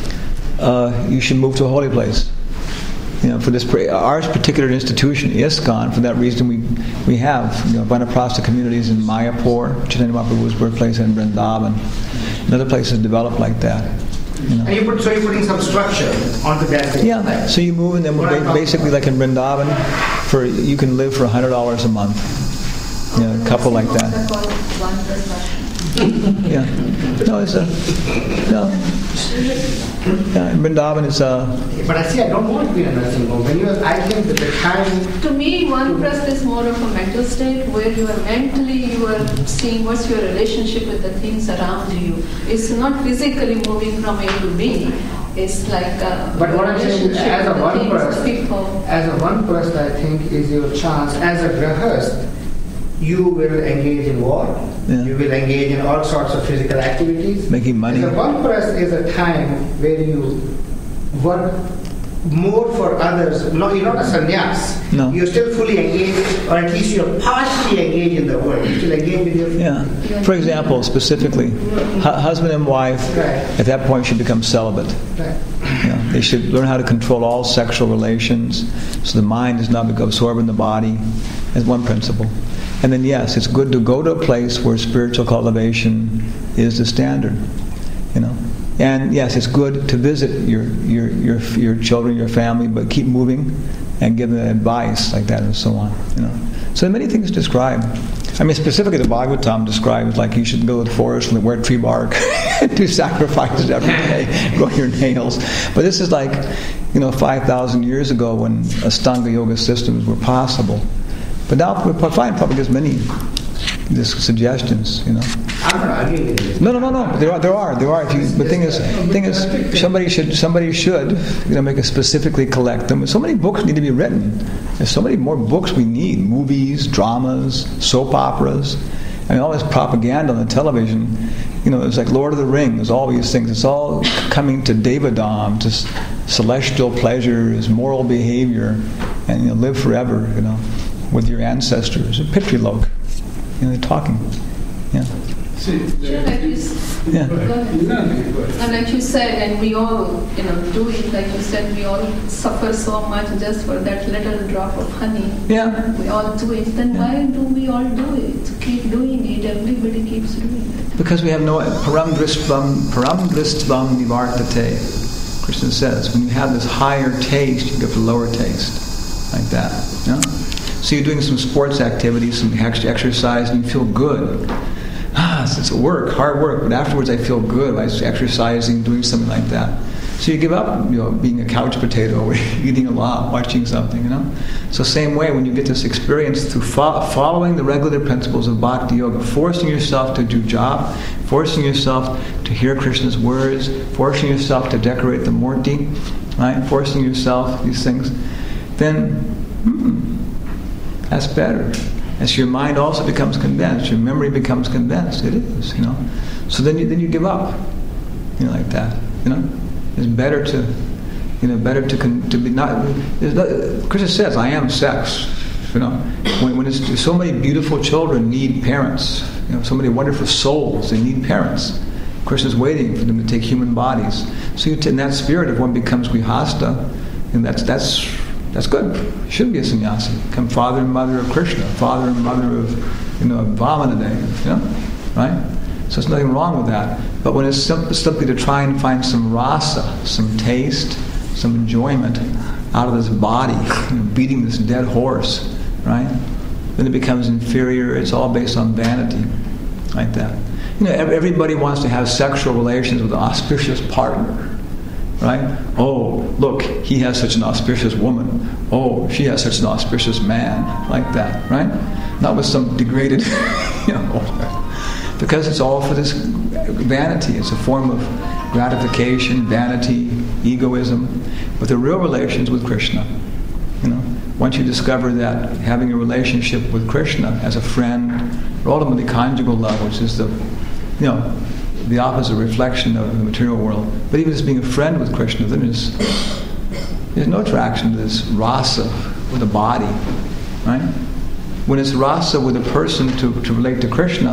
uh, you should move to a holy place. You know, for this, our particular institution, ISKCON, for that reason we we have, you know, Vanaprastha communities in Mayapur, Chaitanya Mahaprabhu's birthplace, and Vrindavan, and other places developed like that. You know. and you put, so you're putting some structure onto that thing. Yeah, so you move, and then What I'm ba- talking basically, about. like in Vrindavan, for you can live for a hundred dollars a month. You know, a couple like that. They're called one plus one. Yeah. No, it's a no. Yeah, in Vrindavan, it's a. But I see, I don't want to be in a nursing home. When you, I think that the time. To me, one press is more of a mental state where you are mentally, you are seeing what's your relationship with the things around you. It's not physically moving from A to B. It's like a But what I'm saying is, relationship as a with the one things, person, people. as a one person, I think is your chance. As a grahast, you will engage in war. Yeah. You will engage in all sorts of physical activities. Making money. As a one person is a time where you work more for others. No, you're not a sannyas. No. You're still fully engaged, or at least you're partially engaged in the world. You still engage with your Yeah. For example, specifically, hu- husband and wife Right. at that point should become celibate. Right. You know, they should learn how to control all sexual relations, so the mind does not become absorbed in the body. as one principle. And then yes, it's good to go to a place where spiritual cultivation is the standard, you know. And yes, it's good to visit your your your your children, your family, but keep moving and give them advice like that and so on, you know. So many things described. I mean, specifically the Bhagavatam describes like you should go to the forest and wear tree bark, do sacrifices every day, grow your nails. But this is like, you know, five thousand years ago when Ashtanga yoga systems were possible. But now we find probably as many these suggestions, you know. I'm not arguing with it. No, no, no, no. There are, there are, there are. If you, the thing is, thing is, somebody should, somebody should, you know, make a specifically collect them. So many books need to be written. There's so many more books we need: movies, dramas, soap operas. I mean, all this propaganda on the television. You know, it's like Lord of the Rings. All these things. It's all coming to Devadam, to celestial pleasures, moral behavior, and you know, live forever. You know, with your ancestors. A Pitraloka. You know, they're talking. Yeah. See, Sure, like you, s- Yeah. go ahead. no, no, go ahead. And like you said, and we all, you know, do it. Like you said, we all suffer so much just for that little drop of honey. Yeah. We all do it. Then why do we all do it? Keep doing it. Everybody keeps doing it. Because we have no param dristvam, param dristvam nivartate. Krishna says, when you have this higher taste, you get the lower taste, like that. You know? So you're doing some sports activities, some ex- exercise, and you feel good. Ah, it's, it's work, hard work, but afterwards I feel good. I was exercising, doing something like that. So you give up, you know, being a couch potato or eating a lot, watching something, you know. So same way, when you get this experience through fo- following the regulative principles of Bhakti Yoga, forcing yourself to do japa, forcing yourself to hear Krishna's words, forcing yourself to decorate the murti, right? Forcing yourself these things, then hmm, that's better. As your mind also becomes convinced, your memory becomes convinced. It is, you know. So then you then you give up, you know, like that. You know, it's better to, you know, better to con- to be not. not Krishna says, "I am sex." You know, when when it's, so many beautiful children need parents. You know, so many wonderful souls, they need parents. Krishna's waiting for them to take human bodies. So you, in that spirit, if one becomes grihasta, and that's that's. That's good. You should be a sannyasi. Become father and mother of Krishna, father and mother of, you know, Vamanadeva, you know, right? So there's nothing wrong with that. But when it's sim- simply to try and find some rasa, some taste, some enjoyment out of this body, you know, beating this dead horse, right? Then it becomes inferior. It's all based on vanity, like that. You know, everybody wants to have sexual relations with an auspicious partner. Right? Oh, look, he has such an auspicious woman. Oh, she has such an auspicious man. Like that, right? Not with some degraded, you know, because it's all for this vanity. It's a form of gratification, vanity, egoism. But the real relations with Krishna, you know, once you discover that having a relationship with Krishna as a friend, or ultimately conjugal love, which is the, you know, the opposite reflection of the material world. But even just being a friend with Krishna, then there's, there's no attraction to this rasa with a body, right? When it's rasa with a person to, to relate to Krishna,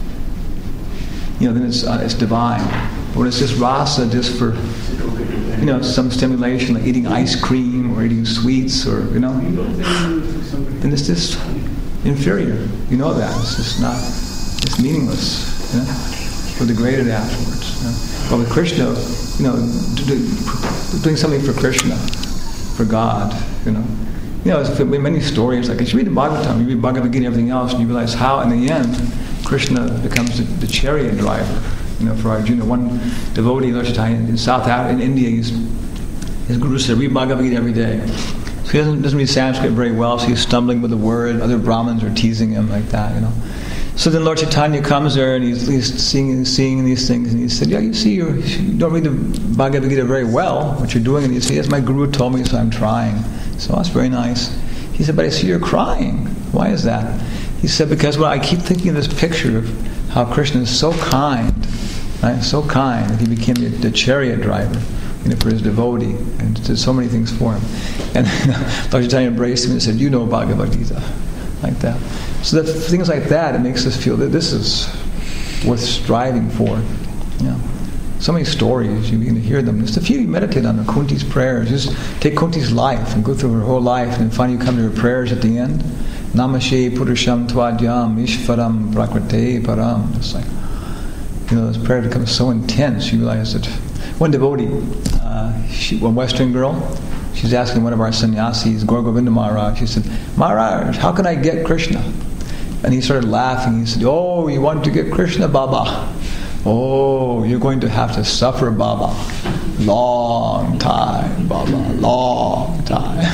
you know, then it's uh, it's divine. But when it's just rasa just for, you know, some stimulation, like eating ice cream or eating sweets, or, you know, then it's just inferior. You know that. It's just not, it's meaningless, you know? Or degraded afterwards. You know? But with Krishna, you know, do, do, doing something for Krishna, for God, you know. You know, there's many stories, like if you read the Bhagavatam, you read Bhagavad Gita and everything else, and you realize how, in the end, Krishna becomes the, the chariot driver, you know, for Arjuna. One devotee, Lord Chaitanya, in South Africa, in India, he's, his guru said, read Bhagavad Gita every day. So he doesn't, doesn't read Sanskrit very well, so he's stumbling with the word. Other Brahmins are teasing him like that, you know. So then Lord Chaitanya comes there and he's, he's seeing, seeing these things, and he said, yeah, you see, you're, you don't read the Bhagavad Gita very well, what you're doing. And he said, yes, my guru told me, so I'm trying. So that's very nice. He said, but I see you're crying. Why is that? He said, because well, I keep thinking of this picture of how Krishna is so kind, right? So kind that he became the, the chariot driver, you know, for his devotee, and did so many things for him. And Lord Chaitanya embraced him and said, you know Bhagavad Gita, like that. So that things like that, it makes us feel that this is worth striving for. You know, so many stories, you begin to hear them. Just a few you meditate on the Kunti's prayers. Just take Kunti's life and go through her whole life, and finally you come to her prayers at the end. Namashe Purusham Tvadyam Ishvaram Prakrite Param. It's like, you know, this prayer becomes so intense, you realize that one devotee, uh, she, one Western girl, she's asking one of our sannyasis, Gaur Govinda Maharaj, she said, Maharaj, how can I get Krishna? And he started laughing. He said, oh, you want to get Krishna, Baba? Oh, you're going to have to suffer, Baba. Long time, Baba, long time.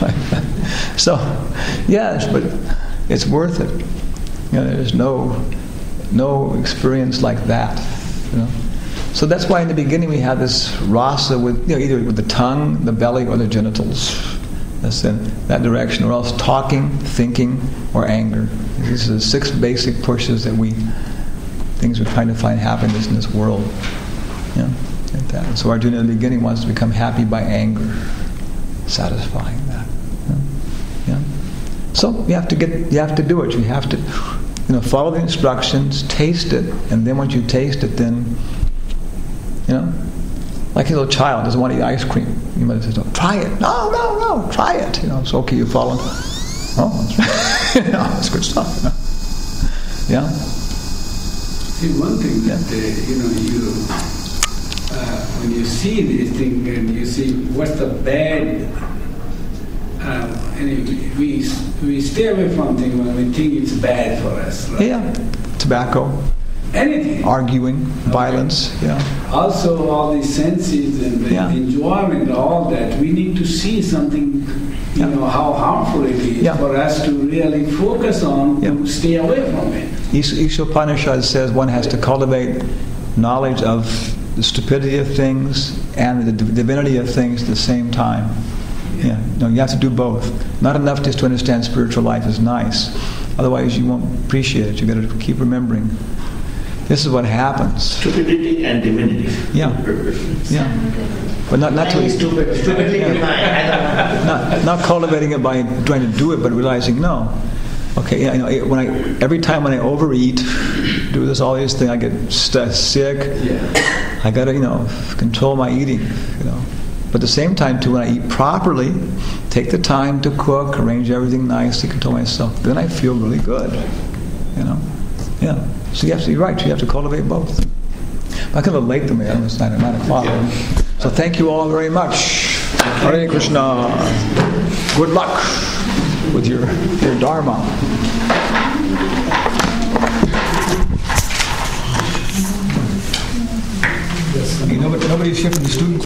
So, yes, but it's worth it. You know, there's no no experience like that. You know? So that's why in the beginning we have this rasa with, you know, either with the tongue, the belly, or the genitals. That's in that direction, or else talking, thinking, or anger. These are the six basic pushes that we, things we're trying to find happiness in this world. Yeah, like that. So Arjuna in the beginning wants to become happy by anger, satisfying that. Yeah. Yeah. So you have to get, you have to do it. You have to, you know, follow the instructions, taste it, and then once you taste it, then, you know, like a little child doesn't want to eat ice cream. You might say, try it. No, no, no, try it. You know, it's okay, you follow. Oh, that's, you know, that's good stuff. You know? Yeah. See, one thing that, uh, you know, you, uh, when you see this thing and you see what's the bad, um, and we, we stay away from things when we think it's bad for us. Right? Yeah. Tobacco. Anything. Arguing, okay. Violence, yeah. Also, all these senses and the yeah. enjoyment, all that, we need to see something, you yeah. know, how harmful it is yeah. for us to really focus on, yeah. to stay away from it. Isha Upanishad says one has to cultivate knowledge of the stupidity of things and the divinity of things at the same time. Yeah. yeah. No, you have to do both. Not enough just to understand spiritual life is nice. Otherwise you won't appreciate it. You've got to keep remembering. This is what happens. Stupidity and divinity. Yeah. Yeah. But not not to stupid. Stupidly yeah. divine. not not cultivating it by trying to do it, but realizing no. Okay, you know, when I every time when I overeat, do this all these things, I get st- sick. Yeah. I gotta, you know, control my eating. You know. But at the same time too, when I eat properly, take the time to cook, arrange everything nicely, control myself, then I feel really good. You know. Yeah. So you have to, you're right, you have to cultivate both. I'm kind of late to me, it's nine, nine o'clock. Yeah. So thank you all very much. Hare Krishna. Good luck with your, your Dharma. Nobody, nobody's here from the students.